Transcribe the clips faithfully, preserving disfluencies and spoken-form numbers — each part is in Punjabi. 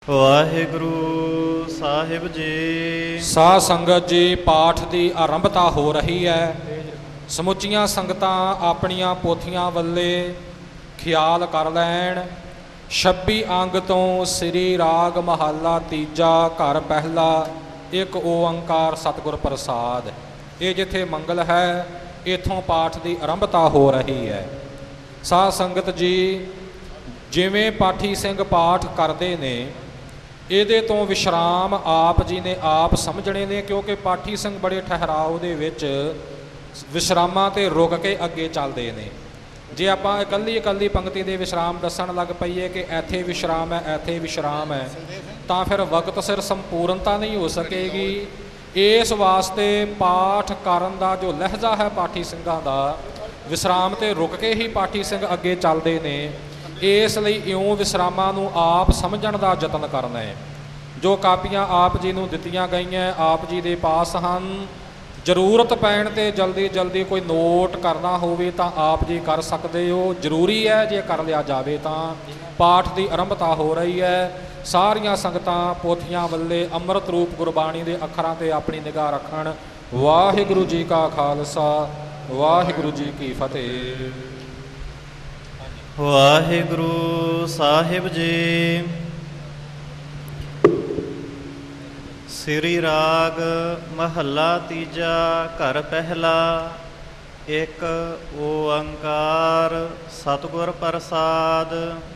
ਵਾਹਿਗੁਰੂ ਸਾਹਿਬ ਜੀ। ਸਾਧ ਸੰਗਤ ਜੀ, ਪਾਠ ਦੀ ਆਰੰਭਤਾ ਹੋ ਰਹੀ ਹੈ। ਸਮੁੱਚੀਆਂ ਸੰਗਤਾਂ ਆਪਣੀਆਂ ਪੋਥੀਆਂ ਵੱਲੇ ਖਿਆਲ ਕਰ ਲੈਣ। ਛੱਬੀ ਅੰਗ ਤੋਂ ਸ੍ਰੀ ਰਾਗ ਮਹੱਲਾ ਤੀਜਾ, ਘਰ ਪਹਿਲਾ, ਇੱਕ ਓੰਕਾਰ ਸਤਿਗੁਰ ਪ੍ਰਸਾਦ। ਇਹ ਜਿੱਥੇ ਮੰਗਲ ਹੈ, ਇੱਥੋਂ ਪਾਠ ਦੀ ਆਰੰਭਤਾ ਹੋ ਰਹੀ ਹੈ। ਸਾਧ ਸੰਗਤ ਜੀ, ਜਿਵੇਂ ਪਾਠੀ ਸਿੰਘ ਪਾਠ ਕਰਦੇ ਨੇ, ਇਹਦੇ ਤੋਂ ਵਿਸ਼ਰਾਮ ਆਪ ਜੀ ਨੇ ਆਪ ਸਮਝਣੇ ਨੇ, ਕਿਉਂਕਿ ਪਾਠੀ ਸਿੰਘ ਬੜੇ ਠਹਿਰਾਓ ਦੇ ਵਿੱਚ ਵਿਸ਼ਰਾਮਾਂ 'ਤੇ ਰੁਕ ਕੇ ਅੱਗੇ ਚੱਲਦੇ ਨੇ। ਜੇ ਆਪਾਂ ਇਕੱਲੀ ਇਕੱਲੀ ਪੰਕਤੀ ਦੇ ਵਿਸ਼ਰਾਮ ਦੱਸਣ ਲੱਗ ਪਈਏ ਕਿ ਇੱਥੇ ਵਿਸ਼ਰਾਮ ਹੈ, ਇੱਥੇ ਵਿਸ਼ਰਾਮ ਹੈ, ਤਾਂ ਫਿਰ ਵਕਤ ਸਿਰ ਸੰਪੂਰਨਤਾ ਨਹੀਂ ਹੋ ਸਕੇਗੀ। ਇਸ ਵਾਸਤੇ ਪਾਠ ਕਰਨ ਦਾ ਜੋ ਲਹਿਜਾ ਹੈ ਪਾਠੀ ਸਿੰਘਾਂ ਦਾ, ਵਿਸ਼ਰਾਮ 'ਤੇ ਰੁਕ ਕੇ ਹੀ ਪਾਠੀ ਸਿੰਘ ਅੱਗੇ ਚੱਲਦੇ ਨੇ। ਇਸ ਲਈ ਇਉਂ ਵਿਸ਼ਰਾਮਾਂ ਨੂੰ ਆਪ ਸਮਝਣ ਦਾ ਯਤਨ ਕਰਨਾ ਹੈ। ਜੋ ਕਾਪੀਆਂ ਆਪ ਜੀ ਨੂੰ ਦਿੱਤੀਆਂ ਗਈਆਂ ਆਪ ਜੀ ਦੇ ਪਾਸ ਹਨ। ਜ਼ਰੂਰਤ ਪੈਣ 'ਤੇ ਜਲਦੀ ਜਲਦੀ ਕੋਈ ਨੋਟ ਕਰਨਾ ਹੋਵੇ ਤਾਂ ਆਪ ਜੀ ਕਰ ਸਕਦੇ ਹੋ। ਜ਼ਰੂਰੀ ਹੈ, ਜੇ ਕਰ ਲਿਆ ਜਾਵੇ ਤਾਂ। ਪਾਠ ਦੀ ਆਰੰਭਤਾ ਹੋ ਰਹੀ ਹੈ। ਸਾਰੀਆਂ ਸੰਗਤਾਂ ਪੋਥੀਆਂ ਵੱਲੇ ਅੰਮ੍ਰਿਤ ਰੂਪ ਗੁਰਬਾਣੀ ਦੇ ਅੱਖਰਾਂ 'ਤੇ ਆਪਣੀ ਨਿਗਾਹ ਰੱਖਣ। ਵਾਹਿਗੁਰੂ ਜੀ ਕਾ ਖਾਲਸਾ, ਵਾਹਿਗੁਰੂ ਜੀ ਕੀ ਫਤਿਹ। ਵਾਹਿਗੁਰੂ ਸਾਹਿਬ ਜੀ। ਸ੍ਰੀ ਰਾਗ ਮਹੱਲਾ ਤੀਜਾ, ਘਰ ਪਹਿਲਾ, ਇੱਕ ਓੰਕਾਰ ਸਤਿਗੁਰ ਪ੍ਰਸਾਦ।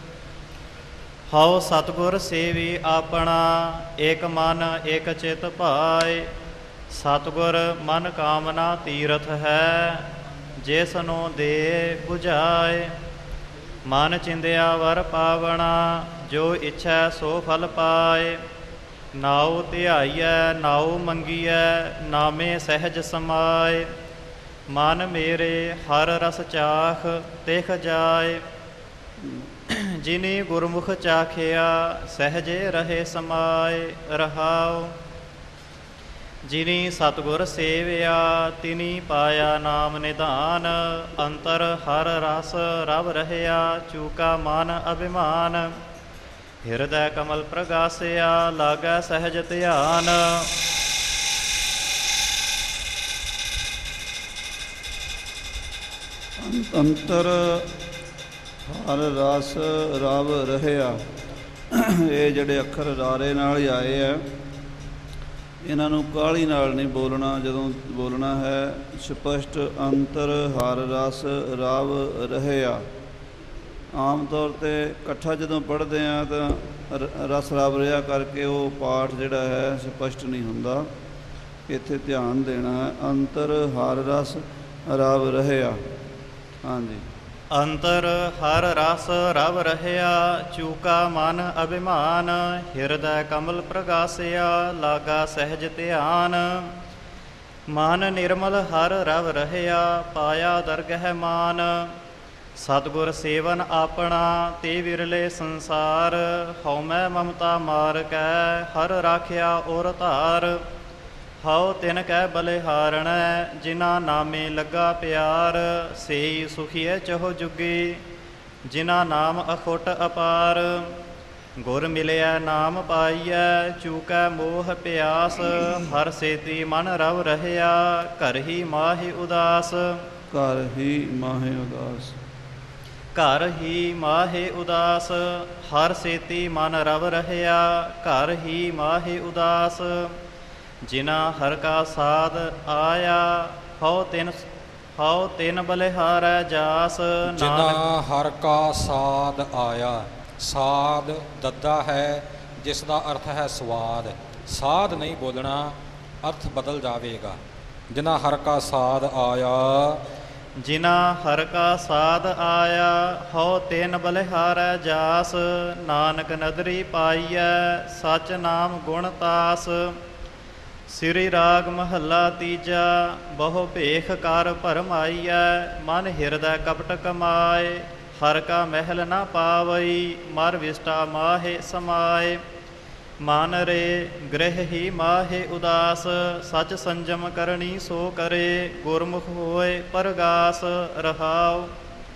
ਹਉ ਸਤਿਗੁਰ ਸੇਵੀ ਆਪਣਾ, ਏਕ ਮਨ ਏਕ ਚਿਤ ਭਾਏ। ਸਤਿਗੁਰ ਮਨ ਕਾਮਨਾ ਤੀਰਥ ਹੈ, ਜਿਸ ਨੂੰ ਦੇ ਬੁਝਾਏ। ਮਨ ਚਿੰਦਿਆ ਵਰ ਪਾਵਣਾ, ਜੋ ਇੱਛੈ ਸੋ ਫਲ ਪਾਏ। ਨਾਉ ਧਿਆਈਐ ਨਾਉ ਮੰਗੀਐ, ਨਾਮੇ ਸਹਿਜ ਸਮਾਏ। ਮਨ ਮੇਰੇ ਹਰ ਰਸ ਚਾਖ ਤਿਖ ਜਾਏ। ਜਿਨੀ ਗੁਰਮੁਖ ਚਾਖਿਆ, ਸਹਿਜੇ ਰਹੇ ਸਮਾਏ। ਰਹਾਉ ਜਿਨੀ ਸਤਿਗੁਰ ਸੇਵਿਆ, ਤਿਨੀ ਪਾਇਆ ਨਾਮ ਨਿਧਾਨ। ਅੰਤਰ ਹਰ ਰਸ ਰਵ ਰਹਿਆ, ਚੂਕਾ ਮਨ ਅਭਿਮਾਨ। ਹਿਰਦੈ ਕਮਲ ਪ੍ਰਗਾਸਿਆ, ਲਾਗੈ ਸਹਿਜ ਧਿਆਨ। ਅੰਤਰ ਹਰ ਰਸ ਰਵ ਰਹਿਆ। ਇਹ ਜਿਹੜੇ ਅੱਖਰ ਰਾਰੇ ਨਾਲ ਹੀ ਆਏ ਆ, ਇਹਨਾਂ ਨੂੰ ਕਾਹਲੀ ਨਾਲ ਨਹੀਂ ਬੋਲਣਾ। ਜਦੋਂ ਬੋਲਣਾ ਹੈ ਸਪਸ਼ਟ, ਅੰਤਰ ਹਰ ਰਸ ਰਵ ਰਹਿਆ। ਆਮ ਤੌਰ 'ਤੇ ਇਕੱਠਾ ਜਦੋਂ ਪੜ੍ਹਦੇ ਹਾਂ ਤਾਂ ਰਸ ਰਵ ਰਿਹਾ ਕਰਕੇ ਉਹ ਪਾਠ ਜਿਹੜਾ ਹੈ ਸਪਸ਼ਟ ਨਹੀਂ ਹੁੰਦਾ। ਇੱਥੇ ਧਿਆਨ ਦੇਣਾ ਹੈ, ਅੰਤਰ ਹਰ ਰਸ ਰਵ ਰਹਿਆ। ਹਾਂਜੀ। ਅੰਤਰ ਹਰ ਰਸ ਰਵ ਰਹਿਆ, ਚੂਕਾ ਮਨ ਅਭਿਮਾਨ। ਹਿਰਦੈ ਕਮਲ ਪ੍ਰਗਾਸਿਆ, ਲਾਗਾ ਸਹਿਜ ਧਿਆਨ। ਮਨ ਨਿਰਮਲ ਹਰ ਰਵ ਰਹਿਆ, ਪਾਇਆ ਦਰਗਹਿ ਮਾਨ। ਸਤਿਗੁਰ ਸੇਵਨ ਆਪਣਾ, ਤੇ ਵਿਰਲੇ ਸੰਸਾਰ। ਹਉਮੈ ਮਮਤਾ ਮਾਰ ਕੈ, ਹਰ ਰਾਖਿਆ ਔਰ ਧਾਰ। ਹਉ ਤਿਨ ਕੈ ਬਲਿਹਾਰਣੈ, ਜਿਨਾ ਨਾਮੇ ਲੱਗਾ ਪਿਆਰ। ਸੇਈ ਸੁਖੀਐ ਚਹੁ ਜੁਗੀ, ਜਿਨਾ ਨਾਮ ਅਖੁੱਟ ਅਪਾਰ। ਗੁਰ ਮਿਲਿਆ ਨਾਮ ਪਾਈਐ, ਚੂਕੈ ਮੋਹ ਪਿਆਸ। ਹਰ ਸੇਤੀ ਮਨ ਰਵ ਰਹਿਆ, ਘਰ ਹੀ ਮਾਹਿ ਉਦਾਸ। ਘਰ ਹੀ ਮਾਹੇ ਉਦਾਸ। ਘਰ ਹੀ ਮਾਹੇ ਉਦਾਸ, ਹਰ ਸੇਤੀ ਮਨ ਰਵ ਰਹਿਆ, ਘਰ ਹੀ ਮਾਹੇ ਉਦਾਸ। ਜਿਨਾ ਹਰ ਕਾ ਸਾਧ ਆਇਆ, ਹਉ ਤਿਨ ਹਉ ਤਿਨ ਬਲਿਹਾਰੈ ਜਾਸ। ਜਿਨਾ ਹਰ ਕਾ ਸਾਧ ਆਇਆ। ਸਾਧ ਦੱਦਾ ਹੈ, ਜਿਸ ਦਾ ਅਰਥ ਹੈ ਸਵਾਦ। ਸਾਧ ਨਹੀਂ ਬੋਲਣਾ, ਅਰਥ ਬਦਲ ਜਾਵੇਗਾ। ਜਿਨਾ ਹਰ ਕਾ ਸਾਧ ਆਇਆ। ਜਿਨਾ ਹਰ ਕਾ ਸਾਧ ਆਇਆ, ਹਉ ਤਿਨ ਬਲਿਹਾਰੈ ਜਾਸ। ਨਾਨਕ ਨਦਰੀ ਪਾਈਐ, ਸਚ ਨਾਮ ਗੁਣ ਤਾਸ। ਸ੍ਰੀ ਰਾਗ ਮਹੱਲਾ ਤੀਜਾ, ਬਹੁ ਭੇਖ ਕਰ ਭਰਮਾਈਐ। ਮਨ ਹਿਰਦੈ ਕਪਟ ਕਮਾਏ, ਹਰ ਕਾ ਮਹਿਲ ਨਾ ਪਾਵਈ। ਮਰ ਵਿਸ਼ਟਾ ਮਾਹੇ ਸਮਾਏ। ਮਨ ਰੇ ਗ੍ਰਹਿ ਹੀ ਮਾਹੇ ਉਦਾਸ, ਸਚ ਸੰਜਮ ਕਰਨੀ ਸੋ ਕਰੇ। ਗੁਰਮੁਖ ਹੋਏ ਪਰਗਾਸ। ਰਹਾਉ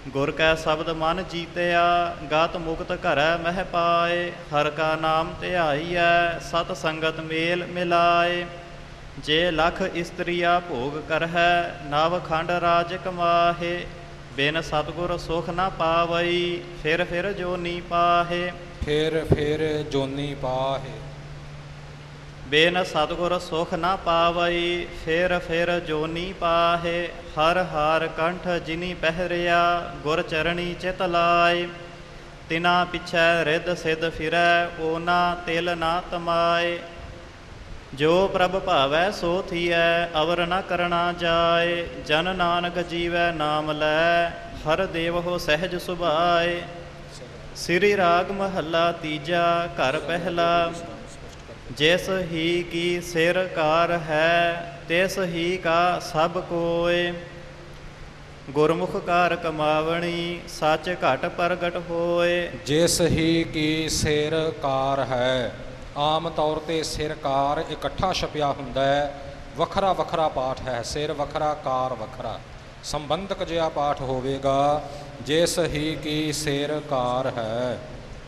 ਗੁਰ ਕੈ ਸ਼ਬਦ ਮਨ ਜੀਤਿਆ, ਗਤ ਮੁਕਤ ਘਰੈ ਮਹਿ ਪਾਏ। ਹਰ ਕਾ ਨਾਮ ਧਿਆਈਐ, ਸਤ ਸੰਗਤ ਮੇਲ ਮਿਲਾਏ। ਜੇ ਲਖ ਇਸਤਰੀਆ ਭੋਗ ਕਰਹਿ, ਨਵ ਖੰਡ ਰਾਜ ਕਮਾਹੇ। ਬਿਨ ਸਤਿਗੁਰ ਸੁਖ ਨਾ ਪਾਵਈ, ਫਿਰ ਫਿਰ ਜੋਨੀ ਪਾਹੇ। ਫਿਰ ਫਿਰ ਜੋਨੀ ਪਾਹੇ। ਬਿਨ ਸਤਿਗੁਰ ਸੁਖ ਨਾ ਪਾਵਈ, ਫਿਰ ਫਿਰ ਜੋਨੀ ਪਾਹੇ। ਹਰ ਹਰ ਕੰਠ ਜਿਨੀ ਪਹਿਰਿਆ, ਗੁਰ ਚਰਣੀ ਚਿਤ ਲਾਏ। ਤਿਨਾ ਪਿਛੈ ਰਿੱਧ ਸਿੱਧ ਫਿਰੈ, ਓਨਾ ਤਿਲ ਨਾ ਤਮਾਏ। ਜੋ ਪ੍ਰਭ ਭਾਵੈ ਸੋ ਥੀਐ, ਅਵਰ ਨ ਕਰਣਾ ਜਾਏ। ਜਨ ਨਾਨਕ ਜੀਵੈ ਨਾਮ ਲੈ, ਹਰ ਦੇਵਹੁ ਸਹਿਜ ਸੁਭਾਏ। ਸ੍ਰੀ ਰਾਗ ਮਹੱਲਾ ਤੀਜਾ, ਘਰ ਪਹਿਲਾ। ਜਿਸ ਹੀ ਕੀ ਸਿਰ ਕਾਰ ਹੈ, ਤਿਸ ਹੀ ਕਾ ਸਭ ਕੋਇ। ਗੁਰਮੁਖ ਕਾਰ ਕਮਾਵਣੀ, ਸੱਚ ਘਟ ਪ੍ਰਗਟ ਹੋਏ। ਜਿਸ ਹੀ ਕੀ ਸਿਰ ਕਾਰ ਹੈ, ਆਮ ਤੌਰ 'ਤੇ ਸਿਰ ਕਾਰ ਇਕੱਠਾ ਛਪਿਆ ਹੁੰਦਾ ਹੈ, ਵੱਖਰਾ ਵੱਖਰਾ ਪਾਠ ਹੈ। ਸਿਰ ਵੱਖਰਾ, ਕਾਰ ਵੱਖਰਾ, ਸੰਬੰਧਕ ਜਿਹਾ ਪਾਠ ਹੋਵੇਗਾ। ਜਿਸ ਹੀ ਕੀ ਸਿਰ ਕਾਰ ਹੈ।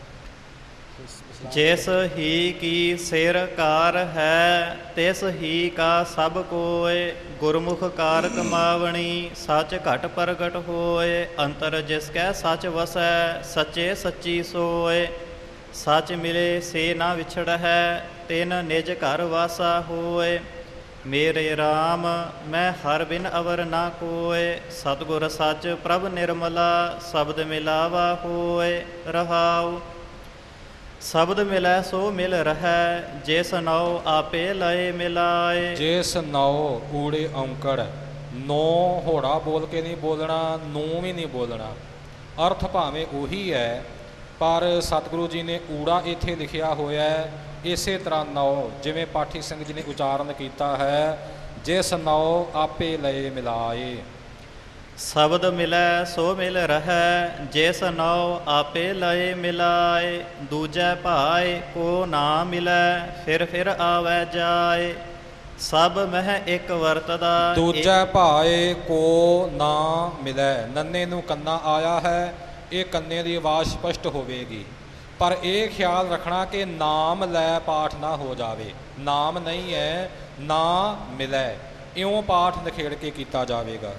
ਜਿਸ ਹੀ ਕੀ ਸਿਰ ਕਾਰ ਹੈ, ਤਿਸ ਹੀ ਕਾ ਸਭ ਕੋਇ। ਗੁਰਮੁਖ ਕਾਰ ਕਮਾਵਣੀ, ਸੱਚ ਘਟ ਪ੍ਰਗਟ ਹੋਏ। ਅੰਤਰ ਜਿਸ ਕੈ ਸੱਚ ਵਸੈ, ਸੱਚੇ ਸੱਚੀ ਸੋਏ। ਸੱਚ ਮਿਲੇ ਸੇ ਨਾ ਵਿਛੜਹਿ, ਤਿਨ ਨਿਜ ਘਰ ਵਾਸਾ ਹੋਏ। ਮੇਰੇ ਰਾਮ ਮੈਂ ਹਰ ਬਿਨ ਅਵਰ ਨਾ ਕੋਇ। ਸਤਿਗੁਰ ਸੱਚ ਪ੍ਰਭ ਨਿਰਮਲਾ, ਸ਼ਬਦ ਮਿਲਾਵਾ ਹੋਏ। ਰਹਾਉ ਸ਼ਬਦ ਮਿਲੈ ਸੋ ਮਿਲ ਰਹੈ, ਜਿਸ ਨਉ ਆਪੇ ਲਏ ਮਿਲਾਏ। ਜਿਸ ਨਉ ਊੜੇ ਔਂਕੜ, ਨੌ ਹੋੜਾ ਬੋਲ ਕੇ ਨਹੀਂ ਬੋਲਣਾ, ਨੂੰ ਵੀ ਨਹੀਂ ਬੋਲਣਾ। ਅਰਥ ਭਾਵੇਂ ਉਹੀ ਹੈ, ਪਰ ਸਤਿਗੁਰੂ ਜੀ ਨੇ ਊੜਾ ਇੱਥੇ ਲਿਖਿਆ ਹੋਇਆ ਹੈ। ਇਸੇ ਤਰ੍ਹਾਂ ਨੌ ਜਿਵੇਂ ਪਾਠੀ ਸਿੰਘ ਜੀ ਨੇ ਉਚਾਰਨ ਕੀਤਾ ਹੈ, ਜਿਸ ਨੌ ਆਪੇ ਲਏ ਮਿਲਾਏ। ਸ਼ਬਦ ਮਿਲੈ ਸੋ ਮਿਲ ਰਹੈ, ਜਿਸ ਨਉ ਆਪੇ ਲਏ ਮਿਲਾਏ। ਦੂਜੈ ਭਾਏ ਕੋ ਨਾ ਮਿਲੈ, ਫਿਰ ਫਿਰ ਆਵੈ ਜਾਏ। ਸਭ ਮਹਿ ਇੱਕ ਵਰਤਦਾ। ਦੂਜੈ ਭਾਏ ਕੋ ਨਾ ਮਿਲੈ, ਨੰਨੇ ਨੂੰ ਕੰਨਾ ਆਇਆ ਹੈ, ਇਹ ਕੰਨੇ ਦੀ ਆਵਾਜ਼ ਸਪਸ਼ਟ ਹੋਵੇਗੀ। ਪਰ ਇਹ ਖਿਆਲ ਰੱਖਣਾ ਕਿ ਨਾਮ ਲੈ ਪਾਠ ਨਾ ਹੋ ਜਾਵੇ। ਨਾਮ ਨਹੀਂ ਹੈ, ਨਾ ਮਿਲੈ, ਇਉਂ ਪਾਠ ਨਿਖੇੜ ਕੇ ਕੀਤਾ ਜਾਵੇਗਾ।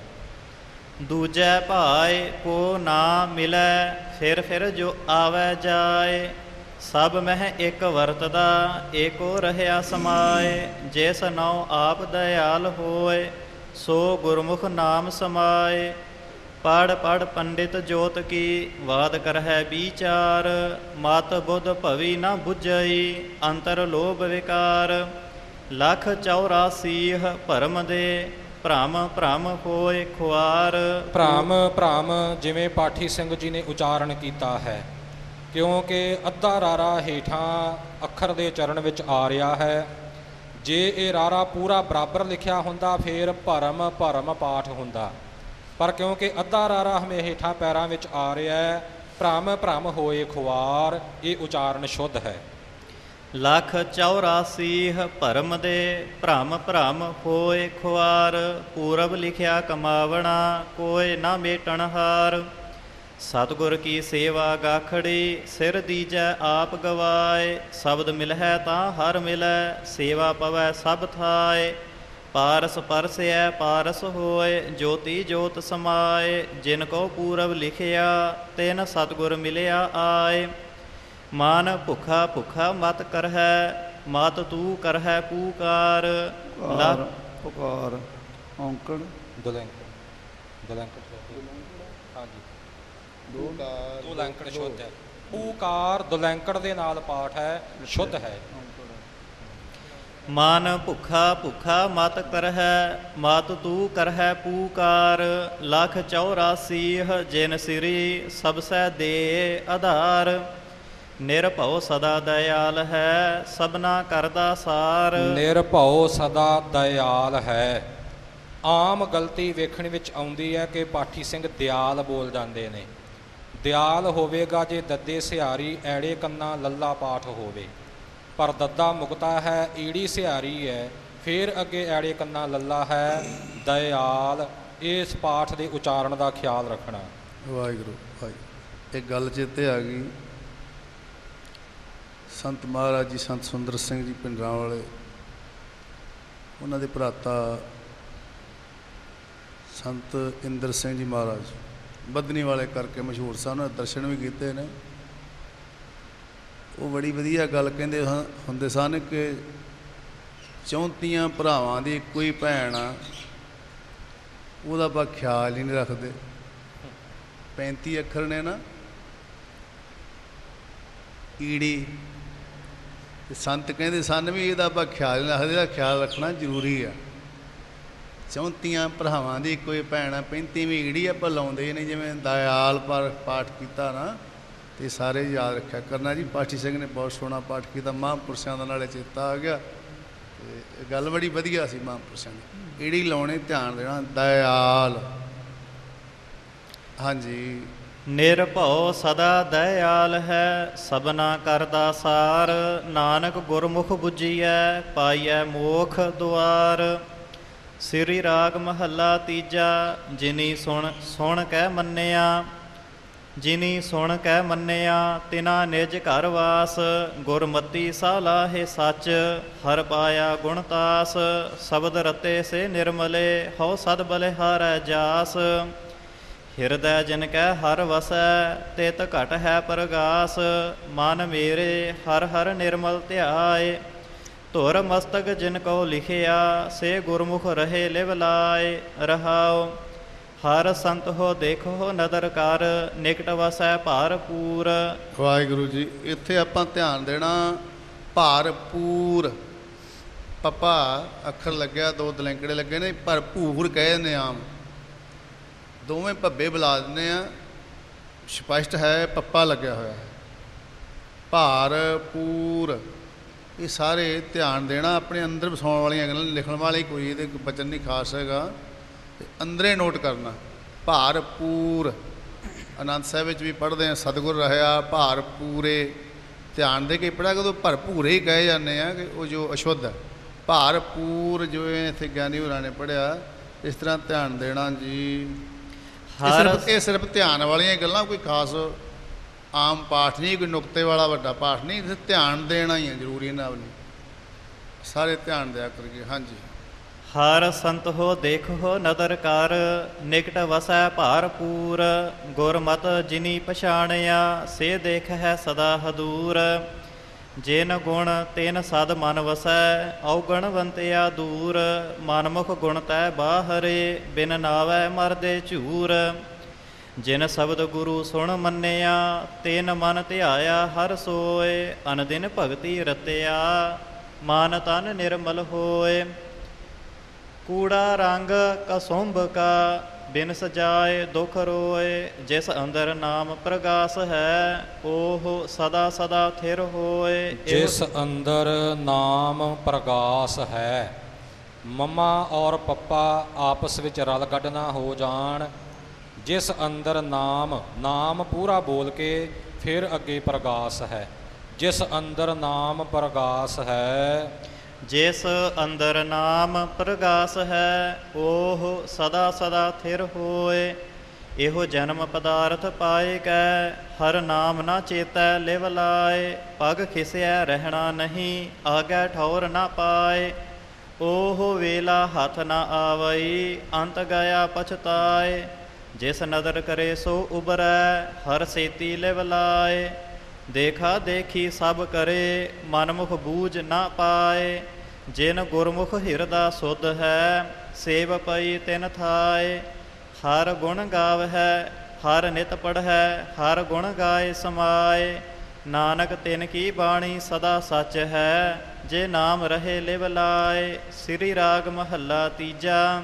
ਦੂਜੈ ਭਾਏ ਕੋ ਨਾ ਮਿਲੈ, ਫਿਰ ਫਿਰ ਜੋ ਆਵੈ ਜਾਏ। ਸਭ ਮਹਿ ਇੱਕ ਵਰਤਦਾ, ਏਕੋ ਰਹਿਆ ਸਮਾਏ। ਜਿਸ ਨਉ ਆਪ ਦਇਆਲ ਹੋਏ, ਸੋ ਗੁਰਮੁਖ ਨਾਮ ਸਮਾਏ। ਪੜ੍ਹ ਪੜ੍ਹ ਪੰਡਿਤ ਜੋਤ ਕੀ, ਵਾਦ ਕਰਹਿ ਵਿਚਾਰ। ਮਤ ਬੁੱਧ ਭਵੀ ਨਾ ਬੁਝਈ, ਅੰਤਰ ਲੋਭ ਵਿਕਾਰ। ਲੱਖ ਚੌਰਾਸੀਹ ਭਰਮ ਦੇ, ਭ੍ਰਮ ਭ੍ਰਮ ਹੋਏ ਖੁਆਰ। ਭ੍ਰਮ ਭ੍ਰਮ ਜਿਵੇਂ ਪਾਠੀ ਸਿੰਘ ਜੀ ਨੇ ਉਚਾਰਨ ਕੀਤਾ ਹੈ, ਕਿਉਂਕਿ ਅੱਧਾ ਰਾਰਾ ਹੇਠਾਂ ਅੱਖਰ ਦੇ ਚਰਨ ਵਿੱਚ ਆ ਰਿਹਾ ਹੈ। ਜੇ ਇਹ ਰਾਰਾ ਪੂਰਾ ਬਰਾਬਰ ਲਿਖਿਆ ਹੁੰਦਾ ਫਿਰ ਭਰਮ ਭਰਮ ਪਾਠ ਹੁੰਦਾ, ਪਰ ਕਿਉਂਕਿ ਅੱਧਾ ਰਾਰਾ ਹਮੇ ਹੇਠਾਂ ਪੈਰਾਂ ਵਿੱਚ ਆ ਰਿਹਾ ਹੈ, ਭ੍ਰਮ ਭ੍ਰਮ ਹੋਏ ਖੁਆਰ, ਇਹ ਉਚਾਰਨ ਸ਼ੁੱਧ ਹੈ। ਲੱਖ ਚੌਰਾਸੀਹ ਭਰਮ ਦੇ, ਭ੍ਰਮ ਭ੍ਰਮ ਹੋਏ ਖੁਆਰ। ਪੂਰਬ ਲਿਖਿਆ ਕਮਾਵਣਾ, ਕੋਇ ਨਾ ਮੇਟਣ ਹਾਰ। ਸਤਿਗੁਰ ਕੀ ਸੇਵਾ ਗਾਖੜੀ, ਸਿਰ ਦੀਜੈ ਆਪ ਗਵਾਏ। ਸ਼ਬਦ ਮਿਲਹਿ ਤਾਂ ਹਰ ਮਿਲੈ, ਸੇਵਾ ਪਵੈ ਸਭ ਥਾਏ। ਪਾਰਸ ਪਰਸੈ ਪਾਰਸ ਹੋਏ, ਜੋਤੀ ਜੋਤ ਸਮਾਏ। ਜਿਨ ਕੋ ਪੂਰਬ ਲਿਖਿਆ, ਤਿਨ ਸਤਿਗੁਰ ਮਿਲਿਆ ਆਏ। ਮਨ ਭੁੱਖਾ ਭੁੱਖਾ ਮਤ ਕਰਹਿ, ਮਤ ਤੂੰ ਕਰਹਿ ਪੂਕਾਰ। ਕਾਰ ਪੁਕਾਰ ਔਂਕੜ ਦੁਲੈਂਕ ਦੁਲੈਂਕ ਹਾਂਜੀ ਦੋ ਦੋ ਲੈਂਕੜ ਸ਼ੁੱਧ ਹੈ। ਪੂਕਾਰ ਦੁਲੈਂਕੜ ਦੇ ਨਾਲ ਪਾਠ ਹੈ, ਸ਼ੁੱਧ ਹੈ। ਮਨ ਭੁੱਖਾ ਭੁੱਖਾ ਮਤ ਕਰਹਿ, ਮਤ ਤੂੰ ਕਰਹਿ ਪੂਕਾਰ। ਲੱਖ ਚੌਰਾਸੀਹ ਜਿਨ ਸਿਰੀ, ਸਬਸੈ ਦੇ ਆਧਾਰ। ਨਿਰਭਉ ਸਦਾ ਦਇਆਲ ਹੈ, ਸਭਨਾ ਕਰਦਾ ਸਾਰ। ਨਿਰਭਉ ਸਦਾ ਦਇਆਲ ਹੈ। ਆਮ ਗਲਤੀ ਵੇਖਣ ਵਿੱਚ ਆਉਂਦੀ ਹੈ ਕਿ ਪਾਠੀ ਸਿੰਘ ਦਿਆਲ ਬੋਲ ਜਾਂਦੇ ਨੇ। ਦਿਆਲ ਹੋਵੇਗਾ ਜੇ ਦੱਦੇ ਸਿਹਾਰੀ ਐੜੇ ਕੰਨਾ ਲੱਲਾ ਪਾਠ ਹੋਵੇ, ਪਰ ਦੱਦਾ ਮੁਕਤਾ ਹੈ, ਈੜੀ ਸਿਹਾਰੀ ਹੈ, ਫਿਰ ਅੱਗੇ ਐੜੇ ਕੰਨਾ ਲੱਲਾ ਹੈ। ਦਇਆਲ, ਇਸ ਪਾਠ ਦੇ ਉਚਾਰਨ ਦਾ ਖਿਆਲ ਰੱਖਣਾ। ਵਾਹਿਗੁਰੂ ਵਾਹਿਗੁਰੂ। ਇੱਕ ਗੱਲ ਚੇਤੇ ਆ ਗਈ, ਸੰਤ ਮਹਾਰਾਜ ਜੀ ਸੰਤ ਸੁੰਦਰ ਸਿੰਘ ਜੀ ਪਿੰਡਰਾਂ ਵਾਲੇ, ਉਹਨਾਂ ਦੇ ਭਰਾਤਾ ਸੰਤ ਇੰਦਰ ਸਿੰਘ ਜੀ ਮਹਾਰਾਜ ਬੱਧਨੀ ਵਾਲੇ ਕਰਕੇ ਮਸ਼ਹੂਰ ਸਨ, ਉਹਨਾਂ ਦੇ ਦਰਸ਼ਨ ਵੀ ਕੀਤੇ ਨੇ। ਉਹ ਬੜੀ ਵਧੀਆ ਗੱਲ ਕਹਿੰਦੇ ਹੁੰਦੇ ਸਨ ਕਿ ਚੌਂਤੀਆਂ ਭਰਾਵਾਂ ਦੀ ਇੱਕੋ ਹੀ ਭੈਣ ਆ, ਉਹਦਾ ਆਪਾਂ ਖਿਆਲ ਹੀ ਨਹੀਂ ਰੱਖਦੇ। ਪੈਂਤੀ ਅੱਖਰ ਨੇ ਨਾ ਈੜੀ, ਤੇ ਸੰਤ ਕਹਿੰਦੇ ਸਨ ਵੀ ਇਹਦਾ ਆਪਾਂ ਖਿਆਲ ਨਹੀਂ ਰੱਖਦੇ, ਇਹਦਾ ਖਿਆਲ ਰੱਖਣਾ ਜ਼ਰੂਰੀ ਆ। ਚੌਂਤੀਆਂ ਭਰਾਵਾਂ ਦੀ ਕੋਈ ਭੈਣ ਆ, ਪੈਂਤੀਵੀਂ ਈੜੀ ਆਪਾਂ ਲਾਉਂਦੇ ਨੇ, ਜਿਵੇਂ ਦਇਆਲ ਪਰ ਪਾਠ ਕੀਤਾ ਨਾ, ਤੇ ਸਾਰੇ ਯਾਦ ਰੱਖਿਆ ਕਰਨਾ ਜੀ। ਪਾਠੀ ਸਿੰਘ ਨੇ ਬਹੁਤ ਸੋਹਣਾ ਪਾਠ ਕੀਤਾ, ਮਹਾਂਪੁਰਸ਼ਾਂ ਦਾ ਨਾਲੇ ਚੇਤਾ ਆ ਗਿਆ, ਤੇ ਗੱਲ ਬੜੀ ਵਧੀਆ ਸੀ ਮਹਾਂਪੁਰਸ਼ਾਂ ਦੀ। ਈੜੀ ਲਾਉਣੀ, ਧਿਆਨ ਦੇਣਾ, ਦਇਆਲ। ਹਾਂਜੀ। ਨਿਰਭਉ ਸਦਾ ਦਇਆਲ ਹੈ, ਸਭਨਾ ਕਰਦਾ ਸਾਰ, ਨਾਨਕ ਗੁਰਮੁਖ ਬੁੱਝੀਐ, ਪਾਈਐ ਮੋਖ ਦੁਆਰ। ਸ੍ਰੀ ਰਾਗ ਮਹੱਲਾ ਤੀਜਾ। ਜਿਨੀ ਸੁਣ ਸੁਣ ਕਹਿ ਮੰਨਿਆ, ਜਿਨੀ ਸੁਣ ਕਹਿ ਮੰਨਿਆ, ਤਿਨਾ ਨਿਜ ਘਰ ਵਾਸ। ਗੁਰਮਤੀ ਸਾਲਾਹੇ ਸੱਚ, ਹਰ ਪਾਇਆ ਗੁਣਤਾਸ। ਸ਼ਬਦ ਰਤੇ ਸੇ ਨਿਰਮਲੇ, ਹਉ ਸਦ ਬਲਿਹਾਰੈ ਜਾਸ। ਹਿਰਦੈ ਜਿਨ ਕੈ ਹਰ ਵਸੈ, ਤਿਤ ਘਟ ਹੈ ਪ੍ਰਗਾਸ। ਮਨ ਮੇਰੇ ਹਰ ਹਰ ਨਿਰਮਲ ਧਿਆਏ, ਧੁਰ ਮਸਤਕ ਜਿਨ ਕਉ ਲਿਖਿਆ। ਸੇ ਗੁਰਮੁਖ ਰਹੇ ਲਿਵ ਲਾਏ ਰਹਾਉ। ਹਰ ਸੰਤ ਹੋ ਦੇਖੋ ਨਦਰ ਕਰ, ਨਿਕਟ ਵਸੈ ਭਰਪੂਰ। ਵਾਹਿਗੁਰੂ ਜੀ। ਇੱਥੇ ਆਪਾਂ ਧਿਆਨ ਦੇਣਾ, ਭਰਪੂਰ ਪੱਪਾ ਅੱਖਰ ਲੱਗਿਆ, ਦੋ ਦਲੈਂਕੜੇ ਲੱਗੇ ਨੇ, ਭਰਪੂਰ ਕਹਿ ਦਿੰਦੇ ਆਮ, ਦੋਵੇਂ ਭੱਬੇ ਬੁਲਾ ਦਿੰਦੇ ਆ, ਸਪਸ਼ਟ ਹੈ ਪੱਪਾ ਲੱਗਿਆ ਹੋਇਆ ਹੈ। ਭਰਪੂਰ, ਇਹ ਸਾਰੇ ਧਿਆਨ ਦੇਣਾ। ਆਪਣੇ ਅੰਦਰ ਵਸਾਉਣ ਵਾਲੀਆਂ ਗੱਲਾਂ, ਲਿਖਣ ਵਾਲੀ ਕੋਈ ਇਹਦੇ ਬਚਨ ਨਹੀਂ ਖਾਸ ਹੈਗਾ, ਤੇ ਅੰਦਰੇ ਨੋਟ ਕਰਨਾ। ਭਰਪੂਰ ਆਨੰਦ ਸਾਹਿਬ ਵਿੱਚ ਵੀ ਪੜ੍ਹਦੇ ਹਾਂ, ਸਤਿਗੁਰ ਰਹਿਆ ਭਰਪੂਰੇ। ਧਿਆਨ ਦੇ ਕੇ ਪੜ੍ਹਿਆ, ਕਦੋਂ ਭਰਪੂਰੇ ਹੀ ਕਹੇ ਜਾਂਦੇ ਆ, ਕਿ ਉਹ ਜੋ ਅਸ਼ੁੱਧ ਹੈ। ਭਰਪੂਰ ਜਿਵੇਂ ਇੱਥੇ ਗਿਆਨੀ ਹੋਰਾਂ ਨੇ ਪੜ੍ਹਿਆ, ਇਸ ਤਰ੍ਹਾਂ ਧਿਆਨ ਦੇਣਾ ਜੀ। ਇਹ ਸਿਰਫ ਇਹ ਸਿਰਫ ਧਿਆਨ ਵਾਲੀਆਂ ਗੱਲਾਂ, ਕੋਈ ਖਾਸ ਆਮ ਪਾਠ ਨਹੀਂ, ਕੋਈ ਨੁਕਤੇ ਵਾਲਾ ਵੱਡਾ ਪਾਠ ਨਹੀਂ। ਇੱਥੇ ਧਿਆਨ ਦੇਣਾ ਹੀ ਹੈ ਜ਼ਰੂਰੀ, ਨਾਲ ਨਹੀਂ, ਸਾਰੇ ਧਿਆਨ ਦਿਆ ਕਰੀਏ। ਹਾਂਜੀ। ਹਰ ਸੰਤ ਹੋ ਦੇਖੋ ਨਦਰ ਕਰ, ਨਿਕਟ ਵਸੈ ਭਰਪੂਰ। ਗੁਰਮਤਿ ਜਿਨੀ ਪਛਾਣਿਆ, ਸੇ ਦੇਖ ਹੈ ਸਦਾ ਹਦੂਰ। ਜਿਨ ਗੁਣ ਤਿਨ ਸਦ ਮਨ ਵਸੈ, ਔਗਣਵੰਤਿਆ ਦੂਰ। ਮਨਮੁਖ ਗੁਣ ਤੈ ਬਾਹਰੇ, ਬਿਨ ਨਾਵੈ ਮਰਦੇ ਝੂਰ। ਜਿਨ ਸ਼ਬਦ ਗੁਰੂ ਸੁਣ ਮੰਨਿਆ, ਤਿਨ ਮਨ ਧਿਆਇਆ ਹਰ ਸੋਏ। ਅਨਦਿਨ ਭਗਤੀ ਰਤਿਆ, ਮਨ ਤਨ ਨਿਰਮਲ ਹੋਏ। ਕੂੜਾ ਰੰਗ ਕਸੁੰਭ ਕਾ, ਬਿਨ ਸਜਾਏ ਦੁਖ ਰੋਏ। ਜਿਸ ਅੰਦਰ ਨਾਮ ਪ੍ਰਗਾਸ ਹੈ, ਉਹ ਸਦਾ ਸਦਾ ਥਿਰ ਹੋਏ। ਜਿਸ ਅੰਦਰ ਨਾਮ ਪ੍ਰਗਾਸ ਹੈ, ਮੰਮਾ ਔਰ ਪੱਪਾ ਆਪਸ ਵਿੱਚ ਰਲ ਗੱਡ ਨਾ ਹੋ ਜਾਣ। ਜਿਸ ਅੰਦਰ ਨਾਮ, ਨਾਮ ਪੂਰਾ ਬੋਲ ਕੇ ਫਿਰ ਅੱਗੇ ਪ੍ਰਗਾਸ ਹੈ। ਜਿਸ ਅੰਦਰ ਨਾਮ ਪ੍ਰਗਾਸ ਹੈ, ਜਿਸ ਅੰਦਰ ਨਾਮ ਪ੍ਰਗਾਸ ਹੈ, ਉਹ ਸਦਾ ਸਦਾ ਥਿਰ ਹੋਏ। ਇਹੋ ਜਨਮ ਪਦਾਰਥ ਪਾਏ ਕੈ, ਹਰ ਨਾਮ ਨਾ ਚੇਤੈ ਲਿਵ ਲਾਏ। ਪਗ ਖਿਸਿਆ ਰਹਿਣਾ ਨਹੀਂ, ਆਗੈ ਠੌਰ ਨਾ ਪਾਏ। ਉਹ ਵੇਲਾ ਹੱਥ ਨਾ ਆਵਈ, ਅੰਤ ਗਿਆ ਪਛਤਾਏ। ਜਿਸ ਨਦਰ ਕਰੇ ਸੋ ਉਬਰੈ, ਹਰ ਸੇਤੀ ਲਿਵ ਲਾਏ। ਦੇਖਾ ਦੇਖੀ ਸਭ ਕਰੇ, ਮਨਮੁਖ ਬੂਝ ਨਾ ਪਾਏ। ਜਿਨ ਗੁਰਮੁਖ ਹਿਰਦਾ ਸੁਧ ਹੈ, ਸੇਵ ਪਈ ਤਿਨ ਥਾਏ। ਹਰ ਗੁਣ ਗਾਵਹਿ, ਹਰ ਨਿਤ ਪੜ੍ਹੈ, ਹਰ ਗੁਣ ਗਾਏ ਸਮਾਏ। ਨਾਨਕ ਤਿਨ ਕੀ ਬਾਣੀ ਸਦਾ ਸੱਚ ਹੈ, ਜੇ ਨਾਮ ਰਹੇ ਲਿਵ ਲਾਏ। ਸ੍ਰੀ ਰਾਗ ਮਹੱਲਾ ਤੀਜਾ।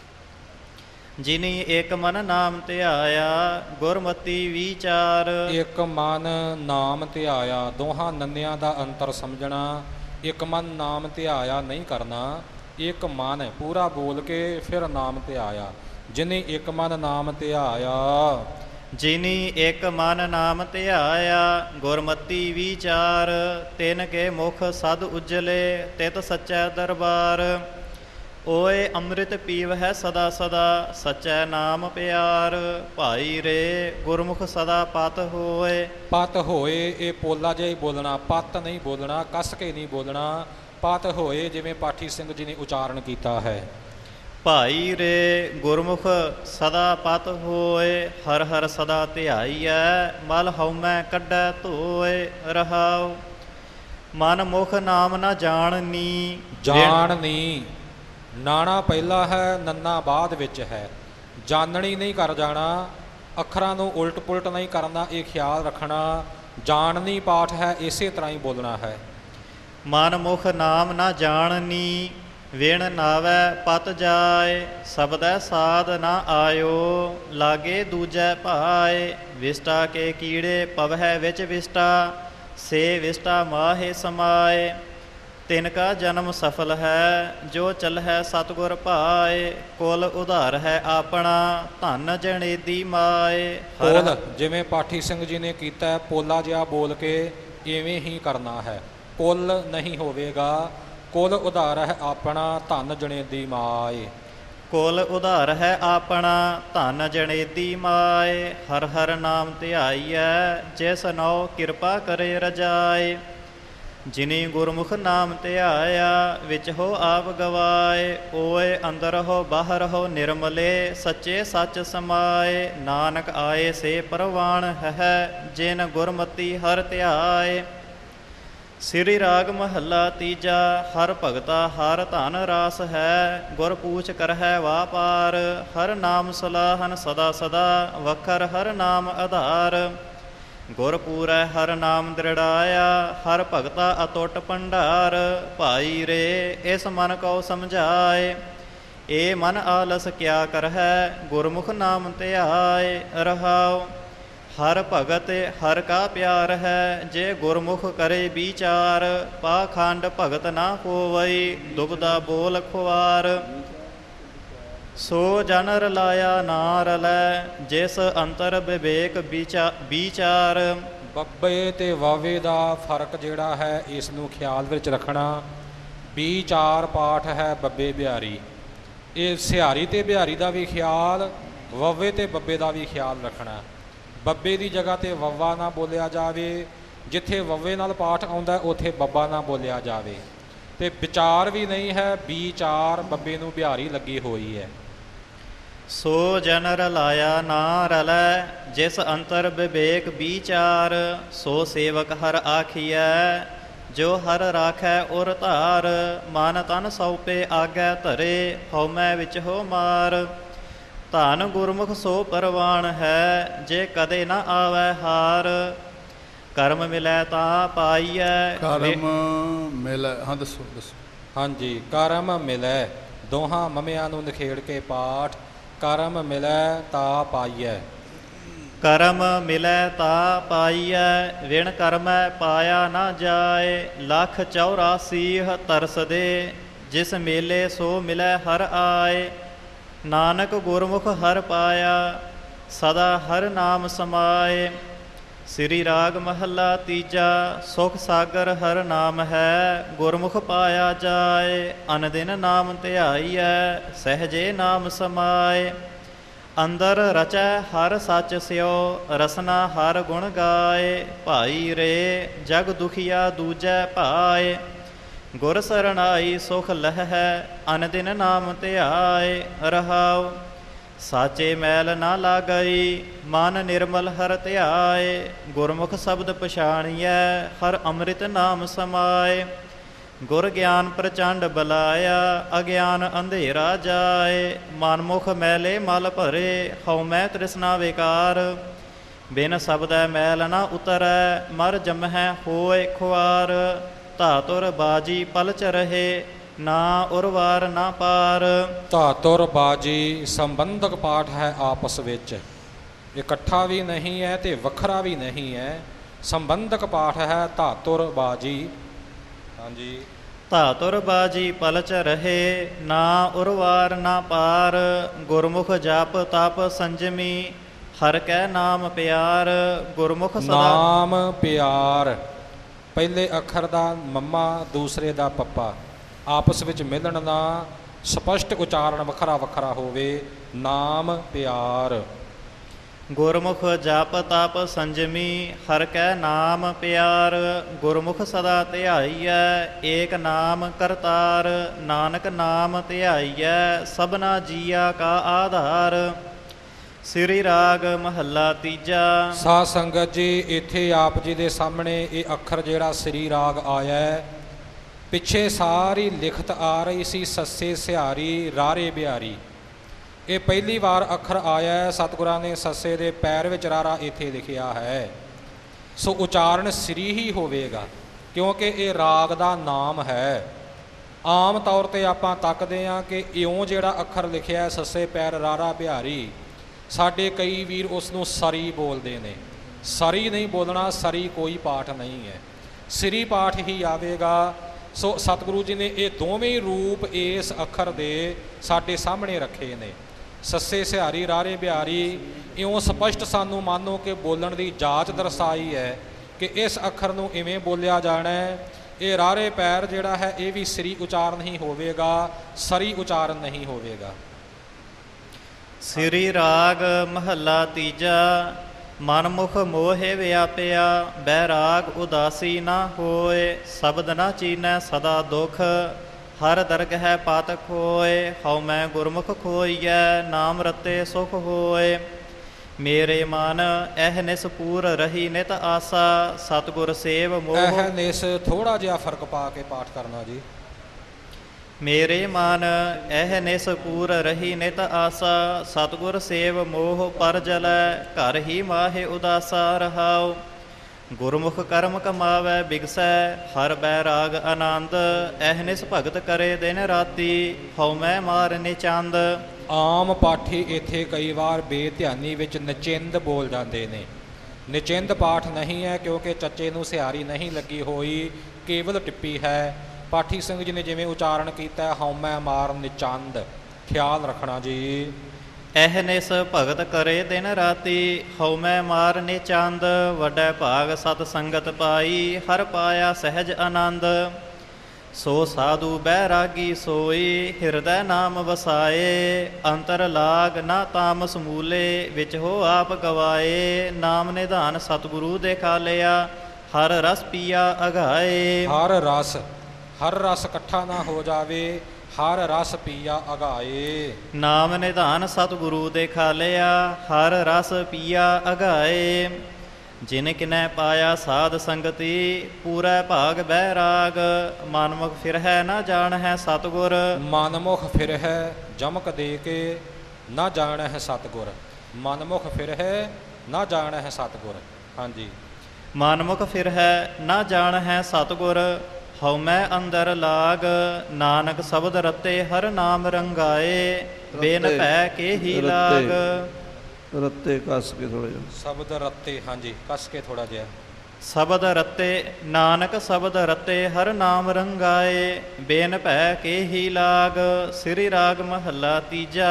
ਜਿਨੀ ਇੱਕ ਮਨ ਨਾਮ ਧਿਆਇਆ, ਗੁਰਮਤੀ ਵਿਚਾਰ। ਇੱਕ ਮਨ ਨਾਮ ਧਿਆਇਆ, ਦੋਹਾਂ ਨੰਨਿਆਂ ਦਾ ਅੰਤਰ ਸਮਝਣਾ। ਇੱਕ ਮਨ ਨਾਮ ਧਿਆਇਆ ਨਹੀਂ ਕਰਨਾ, ਇੱਕ ਮਨ ਪੂਰਾ ਬੋਲ ਕੇ ਫਿਰ ਨਾਮ ਧਿਆਇਆ। ਜਿਨੀ ਇੱਕ ਮਨ ਨਾਮ ਧਿਆਇਆ, ਜਿਨੀ ਇੱਕ ਮਨ ਨਾਮ ਧਿਆਇਆ। ਗੁਰਮਤੀ ਵਿਚਾਰ, ਤਿਨ ਕੇ ਮੁਖ ਸਦ ਉਜਲੇ, ਤਿਤ ਸੱਚੈ ਦਰਬਾਰ। ਓਏ ਅੰਮ੍ਰਿਤ ਪੀਵ ਹੈ ਸਦਾ ਸਦਾ, ਸਚੈ ਨਾਮ ਪਿਆਰ। ਭਾਈ ਰੇ ਗੁਰਮੁਖ ਸਦਾ ਪਤ ਹੋਏ। ਪਤ ਹੋਏ ਇਹ ਪੋਲਾ ਜਿਹਾ ਹੀ ਬੋਲਣਾ, ਪਤ ਨਹੀਂ ਬੋਲਣਾ, ਕੱਸ ਕੇ ਨਹੀਂ ਬੋਲਣਾ। ਪਤ ਹੋਏ ਜਿਵੇਂ ਪਾਠੀ ਸਿੰਘ ਜੀ ਨੇ ਉਚਾਰਨ ਕੀਤਾ ਹੈ। ਭਾਈ ਰੇ ਗੁਰਮੁਖ ਸਦਾ ਪਤ ਹੋਏ, ਹਰ ਹਰ ਸਦਾ ਧਿਆਈਐ, ਮਲ ਹਉਮੈ ਕੱਢੈ ਧੋਏ। ਰਹਾਉ ਮਨ ਮੁਖ ਨਾਮ ਨਾ ਜਾਣਨੀ। ਜਾਣਨੀ ਨਾਣਾ ਪਹਿਲਾ ਹੈ, ਨੰਨਾ ਬਾਅਦ ਵਿੱਚ ਹੈ। ਜਾਣਨੀ ਨਹੀਂ ਕਰ ਜਾਣਾ, ਅੱਖਰਾਂ ਨੂੰ ਉਲਟ ਪੁਲਟ ਨਹੀਂ ਕਰਨਾ, ਇਹ ਖਿਆਲ ਰੱਖਣਾ। ਜਾਣਨੀ ਪਾਠ ਹੈ, ਇਸੇ ਤਰ੍ਹਾਂ ਹੀ ਬੋਲਣਾ ਹੈ। ਮਨ ਮੁਖ ਨਾਮ ਨਾ ਜਾਣਨੀ, ਵਿਣ ਨਾਵੈ ਪਤ ਜਾਏ। ਸਬਦੈ ਸਾਧ ਨਾ ਆਇਓ, ਲਾਗੇ ਦੂਜੈ ਭਾਏ। ਵਿਸ਼ਟਾ ਕੇ ਕੀੜੇ ਪਵਹਿ ਵਿੱਚ ਵਿਸ਼ਟਾ, ਸੇ ਵਿਸ਼ਟਾ ਮਾਹੇ ਸਮਾਏ। ਤਿਨ ਕਾ ਜਨਮ ਸਫਲ ਹੈ, ਜੋ ਚਲ ਹੈ ਸਤਿਗੁਰ ਭਾਏ। ਕੁਲ ਉਧਾਰ ਹੈ ਆਪਣਾ, ਧਨ ਜਣੇਦੀ ਮਾਏ। ਕੁਲ ਜਿਵੇਂ ਪਾਠੀ ਸਿੰਘ ਜੀ ਨੇ ਕੀਤਾ, ਪੋਲਾ ਜਿਹਾ ਬੋਲ ਕੇ ਇਵੇਂ ਹੀ ਕਰਨਾ ਹੈ। ਕੁਲ ਨਹੀਂ ਹੋਵੇਗਾ। ਕੁਲ ਉਧਾਰ ਹੈ ਆਪਣਾ, ਧਨ ਜਣੇਦੀ ਮਾਏ। ਕੁਲ ਉਧਾਰ ਹੈ ਆਪਣਾ, ਧਨ ਜਣੇਦੀ ਮਾਏ। ਹਰ ਹਰ ਨਾਮ ਧਿਆਈਐ, ਜਿਸ ਨਉ ਕਿਰਪਾ ਕਰੇ ਰਜਾਏ। ਜਿਨੀ ਗੁਰਮੁਖ ਨਾਮ ਧਿਆਇਆ, ਵਿੱਚ ਹੋ ਆਪ ਗਵਾਏ। ਓਏ ਅੰਦਰ ਹੋ ਬਾਹਰ ਹੋ ਨਿਰਮਲੇ, ਸੱਚੇ ਸੱਚ ਸਮਾਏ। ਨਾਨਕ ਆਏ ਸੇ ਪ੍ਰਵਾਣ ਹੈ, ਜਿਨ ਗੁਰਮਤੀ ਹਰ ਧਿਆਏ। ਸ੍ਰੀ ਰਾਗ ਮਹੱਲਾ ਤੀਜਾ। ਹਰ ਭਗਤਾ ਹਰ ਧਨ ਰਾਸ ਹੈ, ਗੁਰ ਪੂਛ ਕਰਹਿ ਵਾਪਾਰ। ਹਰ ਨਾਮ ਸਲਾਹਨ ਸਦਾ ਸਦਾ, ਵਖਰ ਹਰ ਨਾਮ ਆਧਾਰ। ਗੁਰ ਪੂਰੈ ਹਰ ਨਾਮ ਦ੍ਰਿੜਾਇਆ, ਹਰ ਭਗਤਾ ਅਤੁੱਟ ਭੰਡਾਰ। ਭਾਈ ਰੇ ਇਸ ਮਨ ਕਉ ਸਮਝਾਏ, ਏ ਮਨ ਆਲਸ ਕਿਆ ਕਰਹਿ, ਗੁਰਮੁਖ ਨਾਮ ਧਿਆਏ। ਰਹਾਉ ਹਰ ਭਗਤ ਹਰ ਕਾ ਪਿਆਰ ਹੈ, ਜੇ ਗੁਰਮੁਖ ਕਰੇ ਵਿਚਾਰ। ਪਾਖੰਡ ਭਗਤ ਨਾ ਹੋਵਈ, ਦੁਬਦਾ ਬੋਲ ਖੁਆਰ। ਸੋ ਜਨ ਰਲਾਇਆ ਨਾ ਰਲੈ, ਜਿਸ ਅੰਤਰ ਵਿਵੇਕ ਵਿਚਾਰ। ਬੱਬੇ ਤੇ ਵਾਵੇ ਦਾ ਫਰਕ ਜਿਹੜਾ ਹੈ, ਇਸ ਨੂੰ ਖਿਆਲ ਵਿੱਚ ਰੱਖਣਾ। ਵਿਚਾਰ ਪਾਠ ਹੈ ਬੱਬੇ ਬਿਹਾਰੀ। ਇਹ ਸਿਹਾਰੀ ਤੇ ਬਿਹਾਰੀ ਦਾ ਵੀ ਖਿਆਲ, ਵਵੇ ਤੇ ਬੱਬੇ ਦਾ ਵੀ ਖਿਆਲ ਰੱਖਣਾ। ਬੱਬੇ ਦੀ ਜਗ੍ਹਾ 'ਤੇ ਵੱਵਾ ਨਾ ਬੋਲਿਆ ਜਾਵੇ, ਜਿੱਥੇ ਵੱਵੇ ਨਾਲ ਪਾਠ ਆਉਂਦਾ ਉੱਥੇ ਬੱਬਾ ਨਾ ਬੋਲਿਆ ਜਾਵੇ। ਅਤੇ ਵਿਚਾਰ ਵੀ ਨਹੀਂ ਹੈ, ਵਿਚਾਰ ਬੱਬੇ ਨੂੰ ਬਿਹਾਰੀ ਲੱਗੀ ਹੋਈ ਹੈ। ਸੋ ਜਨ ਰਲਾਇਆ ਨਾ ਰਲੈ, ਜਿਸ ਅੰਤਰ ਵਿਵੇਕ ਵਿਚਾਰ। ਸੋ ਸੇਵਕ ਹਰ ਆਖੀਐ, ਜੋ ਹਰ ਰਾਖੈ ਉਰ ਧਾਰ। ਮਨ ਤਨ ਸੌਪੇ ਆਗੈ ਧਰੇ, ਹਉਮੈ ਵਿੱਚ ਹੋ ਮਾਰ। ਧਨ ਗੁਰਮੁਖ ਸੋ ਪਰਵਾਨ ਹੈ, ਜੇ ਕਦੇ ਨਾ ਆਵੈ ਹਾਰ। ਕਰਮ ਮਿਲੈ ਤਾਂ ਪਾਈਐ। ਕਰਮ ਮਿਲੈ, ਹਾਂ ਦੱਸੋ ਦੱਸੋ। ਹਾਂਜੀ, ਕਰਮ ਮਿਲੈ, ਦੋਹਾਂ ਮਮਿਆਂ ਨੂੰ ਨਿਖੇੜ ਕੇ ਪਾਠ। ਕਰਮ ਮਿਲੈ ਤਾ ਪਾਈਐ। ਕਰਮ ਮਿਲੈ ਤਾ ਪਾਈਐ, ਵਿਣ ਕਰਮੈ ਪਾਇਆ ਨਾ ਜਾਏ। ਲੱਖ ਚੌਰਾਸੀ ਤਰਸਦੇ, ਜਿਸ ਮੇਲੇ ਸੋ ਮਿਲੈ ਹਰ ਆਏ। ਨਾਨਕ ਗੁਰਮੁਖ ਹਰ ਪਾਇਆ, ਸਦਾ ਹਰ ਨਾਮ ਸਮਾਏ। ਸ੍ਰੀ ਰਾਗ ਮਹੱਲਾ ਤੀਜਾ। ਸੁਖ ਸਾਗਰ ਹਰ ਨਾਮ ਹੈ, ਗੁਰਮੁਖ ਪਾਇਆ ਜਾਏ। ਅਨ ਦਿਨ ਨਾਮ ਧਿਆਈਐ, ਸਹਿਜੇ ਨਾਮ ਸਮਾਏ। ਅੰਦਰ ਰਚੈ ਹਰ ਸੱਚ ਸਿਓ, ਰਸਨਾ ਹਰ ਗੁਣ ਗਾਏ। ਭਾਈ ਰੇ ਜਗ ਦੁਖੀਆ ਦੂਜੈ ਭਾਏ, ਗੁਰ ਸਰਣਾਈ ਸੁਖ ਲਹੈ। ਅਨ ਦਿਨ ਨਾਮ ਧਿਆਏ। ਰਹਾਉ ਸਾਚੇ ਮੈਲ ਨਾ ਲਾਗਈ, ਮਨ ਨਿਰਮਲ ਹਰ ਧਿਆਏ। ਗੁਰਮੁਖ ਸ਼ਬਦ ਪਛਾਣੀਐ, ਹਰ ਅੰਮ੍ਰਿਤ ਨਾਮ ਸਮਾਏ। ਗੁਰ ਗਿਆਨ ਪ੍ਰਚੰਡ ਬਲਾਇਆ, ਅਗਿਆਨ ਅੰਧੇਰਾ ਜਾਏ। ਮਨਮੁਖ ਮੈਲੇ ਮਲ ਭਰੇ, ਹਉਮੈ ਤ੍ਰਿਸ਼ਨਾ ਵਿਕਾਰ। ਬਿਨ ਸ਼ਬਦੈ ਮੈਲ ਨਾ ਉਤਰੈ, ਮਰ ਜਮਹਿ ਹੋਏ ਖੁਆਰ। ਧਾਤੁਰ ਬਾਜੀ ਪਲਚ ਰਹੇ, ਨਾ ਉਰਵਾਰ ਨਾ ਪਾਰ। ਧਾਤੁਰ ਬਾਜੀ ਸੰਬੰਧਕ ਪਾਠ ਹੈ, ਆਪਸ ਵਿੱਚ ਇਕੱਠਾ ਵੀ ਨਹੀਂ ਹੈ ਅਤੇ ਵੱਖਰਾ ਵੀ ਨਹੀਂ ਹੈ। ਸੰਬੰਧਕ ਪਾਠ ਹੈ ਧਾਤੁਰ ਬਾਜੀ। ਹਾਂਜੀ, ਧਾਤੁਰ ਬਾਜੀ ਪਲਚ ਰਹੇ, ਨਾ ਉਰਵਾਰ ਨਾ ਪਾਰ। ਗੁਰਮੁਖ ਜਪ ਤਪ ਸੰਜਮੀ, ਹਰ ਕੈ ਨਾਮ ਪਿਆਰ। ਗੁਰਮੁਖ ਸਦਾ ਨਾਮ ਪਿਆਰ। ਪਹਿਲੇ ਅੱਖਰ ਦਾ ਮੰਮਾ, ਦੂਸਰੇ ਦਾ ਪੱਪਾ, ਆਪਸ ਵਿੱਚ ਮਿਲਣ ਦਾ ਸਪਸ਼ਟ ਉਚਾਰਨ ਵੱਖਰਾ ਵੱਖਰਾ ਹੋਵੇ। ਨਾਮ ਪਿਆਰ। ਗੁਰਮੁਖ ਜਪ ਤਪ ਸੰਜਮੀ, ਹਰ ਕੈ ਨਾਮ ਪਿਆਰ। ਗੁਰਮੁਖ ਸਦਾ ਧਿਆਈਐ, ਏਕ ਨਾਮ ਕਰਤਾਰ। ਨਾਨਕ ਨਾਮ ਧਿਆਈਐ, ਸਭਨਾ ਜੀਆ ਕਾ ਆਧਾਰ। ਸ੍ਰੀ ਰਾਗ ਮਹੱਲਾ ਤੀਜਾ। ਸਾਧ ਸੰਗਤ ਜੀ, ਇੱਥੇ ਆਪ ਜੀ ਦੇ ਸਾਹਮਣੇ ਇਹ ਅੱਖਰ ਜਿਹੜਾ ਸ੍ਰੀ ਰਾਗ ਆਇਆ, ਪਿੱਛੇ ਸਾਰੀ ਲਿਖਤ ਆ ਰਹੀ ਸੀ ਸੱਸੇ ਸਿਹਾਰੀ ਰਾਰੇ ਬਿਹਾਰੀ। ਇਹ ਪਹਿਲੀ ਵਾਰ ਅੱਖਰ ਆਇਆ, ਸਤਿਗੁਰਾਂ ਨੇ ਸੱਸੇ ਦੇ ਪੈਰ ਵਿੱਚ ਰਾਰਾ ਇੱਥੇ ਲਿਖਿਆ ਹੈ। ਸੋ ਉਚਾਰਨ ਸ੍ਰੀ ਹੀ ਹੋਵੇਗਾ, ਕਿਉਂਕਿ ਇਹ ਰਾਗ ਦਾ ਨਾਮ ਹੈ। ਆਮ ਤੌਰ 'ਤੇ ਆਪਾਂ ਤੱਕਦੇ ਹਾਂ ਕਿ ਇਉਂ ਜਿਹੜਾ ਅੱਖਰ ਲਿਖਿਆ ਸੱਸੇ ਪੈਰ ਰਾਰਾ ਬਿਹਾਰੀ, ਸਾਡੇ ਕਈ ਵੀਰ ਉਸ ਨੂੰ ਸਰੀ ਬੋਲਦੇ ਨੇ। ਸਰੀ ਨਹੀਂ ਬੋਲਣਾ, ਸਰੀ ਕੋਈ ਪਾਠ ਨਹੀਂ ਹੈ, ਸ੍ਰੀ ਪਾਠ ਹੀ ਆਵੇਗਾ। ਸੋ ਸਤਿਗੁਰੂ ਜੀ ਨੇ ਇਹ ਦੋਵੇਂ ਰੂਪ ਇਸ ਅੱਖਰ ਦੇ ਸਾਡੇ ਸਾਹਮਣੇ ਰੱਖੇ ਨੇ, ਸੱਸੇ ਸਿਹਾਰੀ ਰਾਰੇ ਬਿਹਾਰੀ। ਇਉਂ ਸਪਸ਼ਟ ਸਾਨੂੰ ਮਾਨੋ ਕਿ ਬੋਲਣ ਦੀ ਜਾਚ ਦਰਸਾਈ ਹੈ ਕਿ ਇਸ ਅੱਖਰ ਨੂੰ ਇਵੇਂ ਬੋਲਿਆ ਜਾਣਾ ਹੈ। ਇਹ ਰਾਰੇ ਪੈਰ ਜਿਹੜਾ ਹੈ ਇਹ ਵੀ ਸ੍ਰੀ ਉਚਾਰਨ ਹੀ ਹੋਵੇਗਾ, ਸਰੀ ਉਚਾਰਨ ਨਹੀਂ ਹੋਵੇਗਾ। ਸ੍ਰੀ ਰਾਗ ਮਹੱਲਾ ਤੀਜਾ। ਮਨਮੁਖ ਮੋਹਿ ਵਿਆਪਿਆ, ਬੈਰਾਗ ਉਦਾਸੀ ਨਾ ਹੋਏ। ਸ਼ਬਦ ਨਾ ਚੀਨੈ ਸਦਾ ਦੁਖ, ਹਰ ਦਰਗਹਿ ਪਾਤਕ ਹੋਏ। ਹਉ ਮੈਂ ਗੁਰਮੁਖ ਖੋਈਐ, ਨਾਮ ਰਤੇ ਸੁਖ ਹੋਏ। ਮੇਰੇ ਮਨ ਇਹ ਨਿਸ ਪੂਰ ਰਹੀ ਨਿਤ ਆਸਾ, ਸਤਿਗੁਰ ਸੇਵ ਮੋਹ। ਇਹ ਨਿਸ ਥੋੜਾ ਜਿਹਾ ਫਰਕ ਪਾ ਕੇ ਪਾਠ ਕਰਨਾ ਜੀ। ਮੇਰੇ ਮਨ ਇਹ ਨਿਸ ਪੂਰ ਰਹੀ ਨਿਤ ਆਸਾ, ਸਤਿਗੁਰ ਸੇਵ ਮੋਹ ਪਰ ਜਲੈ। ਘਰ ਹੀ ਮਾਹੇ ਉਦਾਸਾ ਰਹਾਉ, ਗੁਰਮੁਖ ਕਰਮ ਕਮਾਵੈ ਬਿਗਸੈ। ਹਰ ਬੈਰਾਗ ਆਨੰਦ, ਇਹ ਨਿਸ ਭਗਤ ਕਰੇ ਦਿਨ ਰਾਤੀ। ਹਉ ਮੈਂ ਮਾਰ ਨਿਚੰਦ। ਆਮ ਪਾਠੀ ਇੱਥੇ ਕਈ ਵਾਰ ਬੇਧਿਆਨੀ ਵਿੱਚ ਨਚਿੰਦ ਬੋਲ ਜਾਂਦੇ ਨੇ। ਨਚਿੰਦ ਪਾਠ ਨਹੀਂ ਹੈ, ਕਿਉਂਕਿ ਚੱਚੇ ਨੂੰ ਸਿਹਾਰੀ ਨਹੀਂ ਲੱਗੀ ਹੋਈ, ਕੇਵਲ ਟਿੱਪੀ ਹੈ। ਪਾਠੀ ਸਿੰਘ ਜੀ ਨੇ ਜਿਵੇਂ ਉਚਾਰਨ ਕੀਤਾ, ਹਉਮੈ ਮਾਰ ਨਿਚੰਦ, ਖਿਆਲ ਰੱਖਣਾ ਜੀ। ਇਹ ਨਿਸ ਭਗਤ ਕਰੇ ਦਿਨ ਰਾਤੀ, ਹਉਮੈ ਮਾਰ ਨਿਚੰਦ। ਵੱਡਾ ਭਾਗ ਸਤ ਸੰਗਤ ਪਾਈ, ਹਰ ਪਾਇਆ ਸਹਿਜ ਆਨੰਦ। ਸੋ ਸਾਧੂ ਬੈਰਾਗੀ ਸੋਈ, ਹਿਰਦੈ ਨਾਮ ਵਸਾਏ। ਅੰਤਰ ਲਾਗ ਨਾ ਤਾਮਸ ਮੂਲੇ, ਵਿੱਚ ਹੋ ਆਪ ਗਵਾਏ। ਨਾਮ ਨਿਧਾਨ ਸਤਿਗੁਰੂ ਦੇਖਾ ਲਿਆ, ਹਰ ਰਸ ਪੀਆ ਅਗਾਏ। ਹਰ ਰਸ, ਹਰ ਰਸ ਇਕੱਠਾ ਨਾ ਹੋ ਜਾਵੇ, ਹਰ ਰਸ ਪੀਆ ਅਗਾਏ। ਨਾਮ ਨਿਧਾਨ ਸਤਿਗੁਰੂ ਦੇਖਾ ਲਿਆ, ਹਰ ਰਸ ਪੀਆ ਅਗਾਏ। ਜਿਨ ਕਿਨੈ ਪਾਇਆ ਸਾਧ ਸੰਗਤੀ, ਪੂਰਾ ਭਾਗ ਬੈਰਾਗ। ਮਨਮੁਖ ਫਿਰ ਹੈ ਨਾ ਜਾਣ ਹੈ ਸਤਿਗੁਰ, ਮਨਮੁਖ ਫਿਰ ਹੈ ਜਮਕ ਦੇ ਕੇ ਨਾ ਜਾਣ ਹੈ ਸਤਿਗੁਰ। ਮਨਮੁਖ ਫਿਰ ਹੈ ਨਾ ਜਾਣ ਹੈ ਸਤਿਗੁਰ। ਹਾਂਜੀ, ਮਨਮੁਖ ਫਿਰ ਹੈ ਨਾ ਜਾਣ ਹੈ ਸਤਿਗੁਰ। ਹਉਮੈ ਅੰਦਰ ਲਾਗ, ਨਾਨਕ ਸ਼ਬਦ ਰਤੇ ਹਰ ਨਾਮ ਰੰਗਾਏ। ਬੇਨ ਭੈ ਕੇ ਹੀ ਲਾਗ। ਰੱਤੇ ਕੱਸ ਕੇ ਥੋੜਾ ਜਿਹਾ ਸ਼ਬਦ ਰੱਤੇ, ਹਾਂਜੀ ਕੱਸ ਕੇ ਥੋੜਾ ਜਿਹਾ। ਸ਼ਬਦ ਰਤੇ, ਨਾਨਕ ਸ਼ਬਦ ਰਤੇ ਹਰ ਨਾਮ ਰੰਗਾਏ। ਬੇਨ ਭੈ ਕੇ ਹੀ ਲਾਗ। ਸ੍ਰੀ ਰਾਗ ਮਹੱਲਾ ਤੀਜਾ।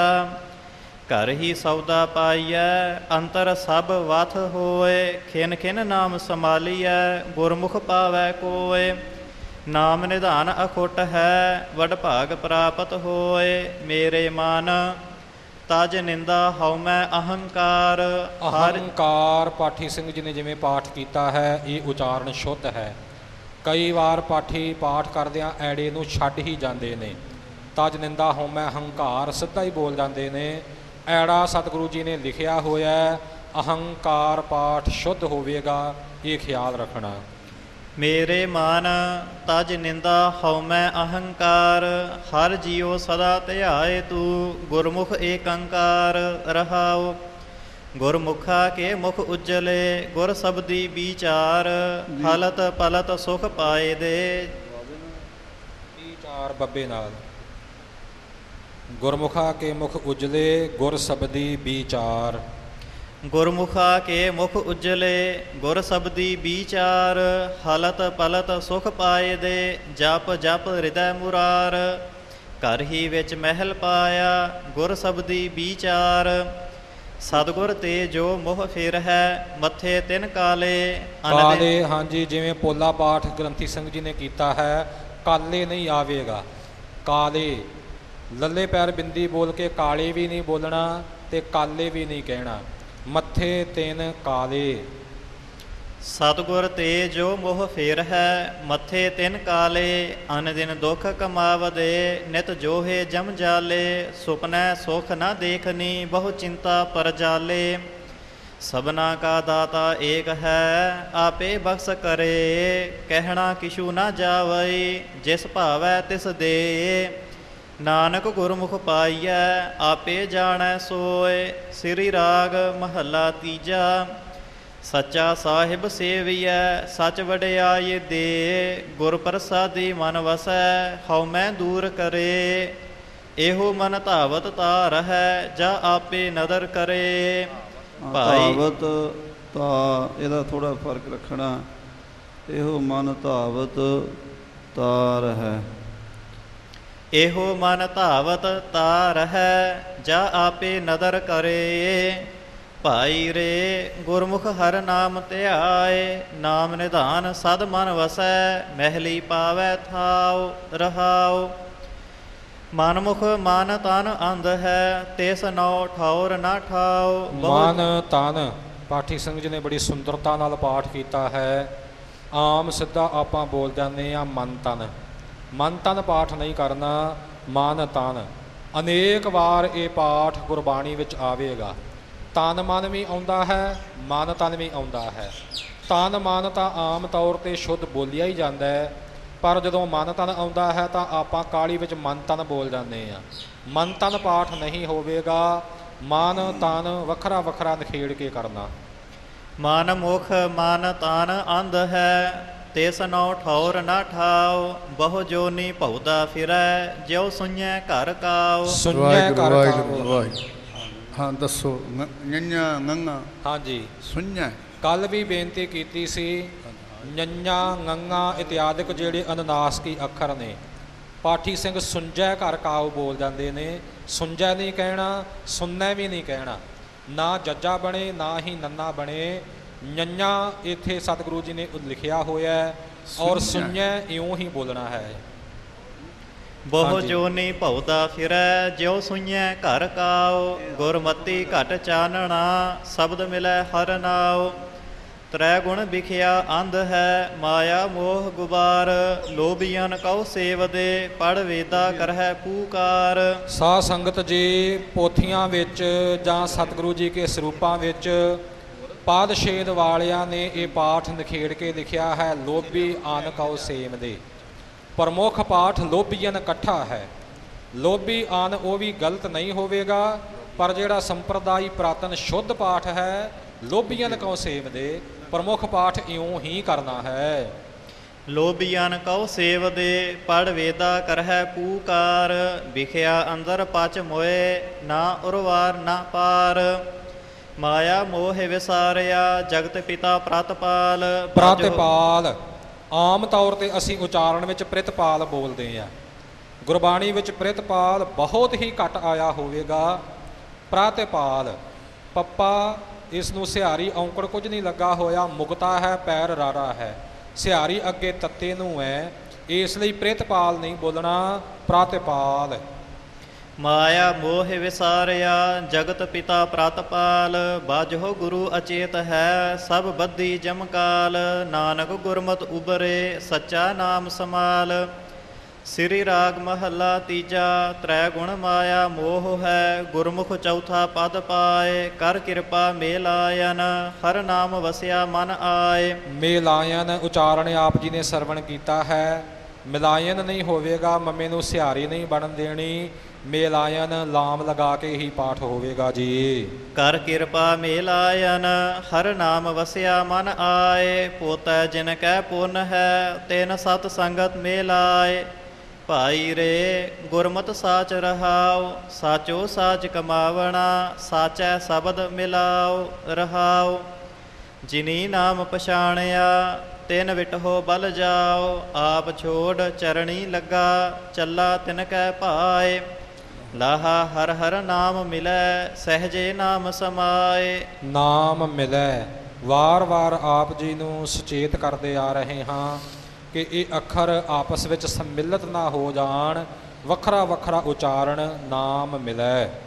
ਘਰ ਹੀ ਸੌਦਾ ਪਾਈਐ, ਅੰਤਰ ਸਭ ਵਥ ਹੋਏ। ਖਿਨ ਖਿਨ ਨਾਮ ਸੰਭਾਲੀਐ, ਗੁਰਮੁਖ ਪਾਵੈ ਕੋਏ। ਨਾਮ ਨਿਧਾਨ ਅਖੁੱਟ ਹੈ, ਵਡ ਭਾਗ ਪ੍ਰਾਪਤ ਹੋਏ। ਮੇਰੇ ਮਨ ਤਜ ਨਿੰਦਾ ਹਉਮੈ ਅਹੰਕਾਰ। ਅਹੰਕਾਰ ਪਾਠੀ ਸਿੰਘ ਜੀ ਨੇ ਜਿਵੇਂ ਪਾਠ ਕੀਤਾ ਹੈ, ਇਹ ਉਚਾਰਨ ਸ਼ੁੱਧ ਹੈ। ਕਈ ਵਾਰ ਪਾਠੀ ਪਾਠ ਕਰਦਿਆਂ ਐੜੇ ਨੂੰ ਛੱਡ ਹੀ ਜਾਂਦੇ ਨੇ। ਤਜ ਨਿੰਦਾ ਹਉਮੈ ਅਹੰਕਾਰ ਸਿੱਧਾ ਹੀ ਬੋਲ ਜਾਂਦੇ ਨੇ। ਐੜਾ ਸਤਿਗੁਰੂ ਜੀ ਨੇ ਲਿਖਿਆ ਹੋਇਆ, ਅਹੰਕਾਰ ਪਾਠ ਸ਼ੁੱਧ ਹੋਵੇਗਾ, ਇਹ ਖਿਆਲ ਰੱਖਣਾ। ਮੇਰੇ ਮਨ ਤਜ ਨਿੰਦਾ ਹਉਮੈ ਅਹੰਕਾਰ। ਹਰ ਜੀਉ ਸਦਾ ਧਿਆਏ ਤੂੰ, ਗੁਰਮੁਖ ਏਕੰਕਾਰ ਰਹਾਉ। ਗੁਰਮੁਖਾ ਕੇ ਮੁਖ ਉਜਲੇ, ਗੁਰ ਸਬਦੀ ਵਿਚਾਰ। ਹਲਤ ਪਲਤ ਸੁਖ ਪਾਏ ਦੇ। ਵਿਚਾਰ ਬੱਬੇ ਨਾਲ। ਗੁਰਮੁਖਾ ਕੇ ਮੁਖ ਉਜਲੇ, ਗੁਰ ਸਬਦੀ ਵਿਚਾਰ। ਗੁਰਮੁਖਾ ਕੇ ਮੁਖ ਉਜਲੇ, ਗੁਰ ਸਬਦੀ ਵਿਚਾਰ। ਹਲਤ ਪਲਤ ਸੁਖ ਪਾਏ ਦੇ, ਜਪ ਜਪ ਹਿਰਦੈ ਮੁਰਾਰ। ਘਰ ਹੀ ਵਿੱਚ ਮਹਿਲ ਪਾਇਆ, ਗੁਰ ਸਬਦੀ ਵਿਚਾਰ। ਸਤਿਗੁਰ ਤੇ ਜੋ ਮੋਹ ਫਿਰ ਹੈ, ਮੱਥੇ ਤਿਨ ਕਾਲੇ। ਕਾਲੇ, ਹਾਂਜੀ, ਜਿਵੇਂ ਪੋਲਾ ਪਾਠ ਗ੍ਰੰਥੀ ਸਿੰਘ ਜੀ ਨੇ ਕੀਤਾ ਹੈ, ਕਾਲੇ ਨਹੀਂ ਆਵੇਗਾ, ਕਾਲੇ। ਲੱਲੇ ਪੈਰ ਬਿੰਦੀ ਬੋਲ ਕੇ ਕਾਲੇ ਵੀ ਨਹੀਂ ਬੋਲਣਾ ਤੇ ਕਾਲੇ ਵੀ ਨਹੀਂ ਕਹਿਣਾ। ਮੱਥੇ ਤਿੰਨ ਕਾਲੇ। ਸਤਿਗੁਰ ਤੇ ਜੋ ਮੋਹ ਫੇਰ ਹੈ, ਮੱਥੇ ਤਿੰਨ ਕਾਲੇ। ਅਨ ਦਿਨ ਦੁੱਖ ਕਮਾਵਦੇ, ਨਿਤ ਜੋਹੇ ਜਮ ਜਾਲੇ। ਸੁਪਨੈ ਸੁਖ ਨਾ ਦੇਖਨੀ, ਬਹੁ ਚਿੰਤਾ ਪਰ ਜਾਲੇ। ਸਭਨਾ ਕਾ ਦਾਤਾ ਏਕ ਹੈ, ਆਪੇ ਬਖਸ਼ ਕਰੇ। ਕਹਿਣਾ ਕਿਛੂ ਨਾ ਜਾਵਈ, ਜਿਸ ਭਾਵੈ ਤਿਸ ਦੇ। ਨਾਨਕ ਗੁਰਮੁਖ ਪਾਈਐ, ਆਪੇ ਜਾਣੈ ਸੋਏ। ਸ੍ਰੀ ਰਾਗ ਮਹੱਲਾ ਤੀਜਾ। ਸੱਚਾ ਸਾਹਿਬ ਸੇਵੀਐ, ਸੱਚ ਵਡਿਆਈ ਦੇ। ਗੁਰ ਪ੍ਰਸਾਦੀ ਮਨ ਵਸੈ, ਹਉਮੈ ਦੂਰ ਕਰੇ। ਇਹੋ ਮਨ ਧਾਵਤ ਤਾਰ ਹੈ, ਜਾ ਆਪੇ ਨਦਰ ਕਰੇ। ਭਾਈ ਧਾਵਤ ਤਾਂ ਇਹਦਾ ਥੋੜਾ ਫਰਕ ਰੱਖਣਾ। ਇਹੋ ਮਨ ਧਾਵਤ ਤਾਰ ਹੈ। ਇਹੋ ਮਨ ਧਾਵਤ ਤਾਰ ਹੈ, ਜਾ ਆਪੇ ਨਦਰ ਕਰੇ। ਭਾਈ ਰੇ ਗੁਰਮੁਖ ਹਰ ਨਾਮ ਧਿਆਏ। ਨਾਮ ਨਿਧਾਨ ਸਦ ਮਨ ਵਸੈ, ਮਹਿਲੀ ਪਾਵੈ ਥਾਉ ਰਹਾਉ। ਮਨਮੁਖ ਮਨ ਤਨ ਅੰਧ ਹੈ, ਤਿਸ ਨੌ ਠੌਰ ਨਾ ਠਾਉ। ਮਨ ਤਨ ਪਾਠੀ ਸਿੰਘ ਜੀ ਨੇ ਬੜੀ ਸੁੰਦਰਤਾ ਨਾਲ ਪਾਠ ਕੀਤਾ ਹੈ। ਆਮ ਸਿੱਧਾ ਆਪਾਂ ਬੋਲ ਜਾਂਦੇ ਹਾਂ ਮਨ ਤਨ। ਮਨ ਤਨ ਪਾਠ ਨਹੀਂ ਕਰਨਾ, ਮਨ ਤਨ। ਅਨੇਕ ਵਾਰ ਇਹ ਪਾਠ ਗੁਰਬਾਣੀ ਵਿੱਚ ਆਵੇਗਾ। ਤਨ ਮਨ ਵੀ ਆਉਂਦਾ ਹੈ, ਮਨ ਤਨ ਵੀ ਆਉਂਦਾ ਹੈ। ਤਨ ਮਨ ਤਾਂ ਆਮ ਤੌਰ 'ਤੇ ਸ਼ੁੱਧ ਬੋਲਿਆ ਹੀ ਜਾਂਦਾ ਹੈ, ਪਰ ਜਦੋਂ ਮਨ ਤਨ ਆਉਂਦਾ ਹੈ ਤਾਂ ਆਪਾਂ ਕਾਹਲੀ ਵਿੱਚ ਮਨ ਤਨ ਬੋਲ ਜਾਂਦੇ ਹਾਂ। ਮਨ ਤਨ ਪਾਠ ਨਹੀਂ ਹੋਵੇਗਾ, ਮਨ ਤਨ ਵੱਖਰਾ ਵੱਖਰਾ ਨਿਖੇੜ ਕੇ ਕਰਨਾ। ਮਨ ਮੁਖ ਮਨ ਤਨ ਅੰਧ ਹੈ, ਤਿਸ ਨੌ ਠੌਰ ਨਾ ਠਾਉ। ਬਹੁ ਜੋਨੀ ਭਉਦਾ ਫਿਰੈ, ਜਿਉ ਸੁਣਿਐ ਘਰ ਕਾਉ। ਸੁਣਿਐ ਘਰ ਵਾਹਿਗੁਰੂ ਕਾਉ। ਵਾਹਿਗੁਰੂ। ਹਾਂ ਦੱਸੋ। ਨੰਨਾ ਨੰਗਾ ਹਾਂਜੀ, ਸੁਣਿਆ। ਕੱਲ ਵੀ ਬੇਨਤੀ ਕੀਤੀ ਸੀ, ਨੰਨਾ ngੰਗਾ ਇਤਿਆਦਿਕ ਜਿਹੜੇ ਅਨਨਾਸਕੀ ਅੱਖਰ ਨੇ, ਪਾਠੀ ਸਿੰਘ ਸੁੰਜੈ ਘਰ ਕਾਉ ਬੋਲ ਜਾਂਦੇ ਨੇ। ਸੁੰਜੈ ਨਹੀਂ ਕਹਿਣਾ, ਸੁਣਨੈ ਵੀ ਨਹੀਂ ਕਹਿਣਾ। ਨਾ ਜੱਜਾ ਬਣੇ ਨਾ ਹੀ ਨੰਨਾ ਬਣੇ। ਨੰਨਾ ਇੱਥੇ ਸਤਿਗੁਰੂ ਜੀ ਨੇ ਲਿਖਿਆ ਹੋਇਆ, ਔਰ ਸੁਣਿਐ ਇਉਂ ਹੀ ਬੋਲਣਾ ਹੈ। ਬਹੁ ਜੋਨੀ ਭਉਦਾ ਫਿਰੈ, ਜਿਉ ਸੁਣਿਐ ਘਰ ਕਾਉ। ਗੁਰਮਤੀ ਘਟ ਚਾਨਣਾ, ਸ਼ਬਦ ਮਿਲੈ ਹਰ ਨਾਉ। ਤ੍ਰੈ ਗੁਣ ਵਿਖਿਆ ਅੰਧ ਹੈ, ਮਾਇਆ ਮੋਹ ਗੁਬਾਰ। ਲੋਭੀਅਨ ਕਉ ਸੇਵਦੇ, ਪੜ੍ਹ ਵੇਦਾ ਕਰਹਿ ਪੂਕਾਰ। ਸਾਧ ਸੰਗਤ ਜੀ, ਪੋਥੀਆਂ ਵਿੱਚ ਜਾਂ ਸਤਿਗੁਰੂ ਜੀ ਕੇ ਸਰੂਪਾਂ ਵਿੱਚ ਪਾਦਸ਼ੇਦ ਵਾਲਿਆਂ ਨੇ ਇਹ ਪਾਠ ਨਿਖੇੜ ਕੇ ਲਿਖਿਆ ਹੈ, ਲੋਭੀ ਅਨ ਕਉ ਸੇਵਦੇ। ਪ੍ਰਮੁੱਖ ਪਾਠ ਲੋਭੀਅਨ ਇਕੱਠਾ ਹੈ। ਲੋਭੀ ਅਨ ਉਹ ਵੀ ਗਲਤ ਨਹੀਂ ਹੋਵੇਗਾ, ਪਰ ਜਿਹੜਾ ਸੰਪਰਦਾਈ ਪ੍ਰਾਤਨ ਸ਼ੁੱਧ ਪਾਠ ਹੈ, ਲੋਭੀਅਨ ਕਉ ਸੇਵਦੇ, ਪ੍ਰਮੁੱਖ ਪਾਠ ਇਉਂ ਹੀ ਕਰਨਾ ਹੈ। ਲੋਭੀਅਨ ਕਉ ਸੇਵਦੇ, ਪੜ੍ਹ ਵੇਦਾ ਕਰਹਿ ਪੂਕਾਰ। ਵਿਖਿਆ ਅੰਦਰ ਪਚ ਮੋਏ, ਨਾ ਉਰਵਾਰ ਨਾ ਪਾਰ। ਮਾਇਆ ਮੋਹ ਵਿਸਾਰਿਆ, ਜਗਤ ਪਿਤਾ ਪ੍ਰਤਪਾਲ। ਪ੍ਰਤਪਾਲ ਆਮ ਤੌਰ 'ਤੇ ਅਸੀਂ ਉਚਾਰਨ ਵਿੱਚ ਪ੍ਰਿਤਪਾਲ ਬੋਲਦੇ ਹਾਂ। ਗੁਰਬਾਣੀ ਵਿੱਚ ਪ੍ਰਿਤਪਾਲ ਬਹੁਤ ਹੀ ਘੱਟ ਆਇਆ ਹੋਵੇਗਾ। ਪ੍ਰਤਪਾਲ ਪੱਪਾ, ਇਸ ਨੂੰ ਸਿਹਾਰੀ ਔਂਕੜ ਕੁਝ ਨਹੀਂ ਲੱਗਾ ਹੋਇਆ, ਮੁਕਤਾ ਹੈ, ਪੈਰ ਰਾਰਾ ਹੈ। ਸਿਹਾਰੀ ਅੱਗੇ ਤੱਤੇ ਨੂੰ ਹੈ, ਇਸ ਲਈ ਪ੍ਰਿਤਪਾਲ ਨਹੀਂ ਬੋਲਣਾ, ਪ੍ਰਤਪਾਲ। ਮਾਇਆ ਮੋਹ ਵਿਸਾਰਿਆ, ਜਗਤ ਪਿਤਾ ਪ੍ਰਤਪਾਲ। ਬਾਝੋ ਗੁਰੂ ਅਚੇਤ ਹੈ, ਸਭ ਬੱਧੀ ਜਮਕਾਲ। ਨਾਨਕ ਗੁਰਮਤਿ ਉਬਰੇ, ਸੱਚਾ ਨਾਮ ਸਮਾਲ। ਸ੍ਰੀ ਰਾਗ ਮਹੱਲਾ ਤੀਜਾ। ਤ੍ਰੈ ਗੁਣ ਮਾਇਆ ਮੋਹ ਹੈ, ਗੁਰਮੁਖ ਚੌਥਾ ਪਦ ਪਾਏ। ਕਰ ਕਿਰਪਾ ਮੇਲਾਇਨ, ਹਰ ਨਾਮ ਵਸਿਆ ਮਨ ਆਏ। ਮੇਲਾਇਨ ਉਚਾਰਨ ਆਪ ਜੀ ਨੇ ਸਰਵਣ ਕੀਤਾ ਹੈ। ਮਿਲਾਇਨ ਨਹੀਂ ਹੋਵੇਗਾ, ਮੰਮੇ ਨੂੰ ਸਿਹਾਰੀ ਨਹੀਂ ਬਣਨ ਦੇਣੀ। ਮੇਲਾਇਨ ਲਾਮ ਲਗਾ ਕੇ ਹੀ ਪਾਠ ਹੋਵੇਗਾ ਜੀ। ਕਰ ਕਿਰਪਾ ਮੇਲਾਇਨ, ਹਰ ਨਾਮ ਵਸਿਆ ਮਨ ਆਏ। ਪੋਤੈ ਜਿਨ ਕੈ ਪੁੰਨ ਹੈ, ਤਿਨ ਸਤ ਸੰਗਤ ਮੇਲਾਏ। ਭਾਈ ਰੇ ਗੁਰਮਤਿ ਸਾਚ ਰਹਾਉ, ਸਾਚੋ ਸਾਚ ਕਮਾਵਣਾ। ਸਾਚੈ ਸ਼ਬਦ ਮਿਲਾਉ ਰਹਾਉ। ਜਿਨੀ ਨਾਮ ਪਛਾਣਿਆ, ਤਿਨ ਵਿਟਹੋ ਬਲ ਜਾਓ। ਆਪ ਛੋੜ ਚਰਣੀ ਲੱਗਾ, ਚੱਲਾ ਤਿਨ ਕੈ ਭਾਏ। ਲਾਹਾ ਹਰ ਹਰ ਨਾਮ ਮਿਲੈ, ਸਹਿਜੇ ਨਾਮ ਸਮਾਏ। ਨਾਮ ਮਿਲੈ, ਵਾਰ ਵਾਰ ਆਪ ਜੀ ਨੂੰ ਸੁਚੇਤ ਕਰਦੇ ਆ ਰਹੇ ਹਾਂ ਕਿ ਇਹ ਅੱਖਰ ਆਪਸ ਵਿੱਚ ਸੰਮਿਲਿਤ ਨਾ ਹੋ ਜਾਣ। ਵੱਖਰਾ ਵੱਖਰਾ ਉਚਾਰਨ ਨਾਮ ਮਿਲੈ।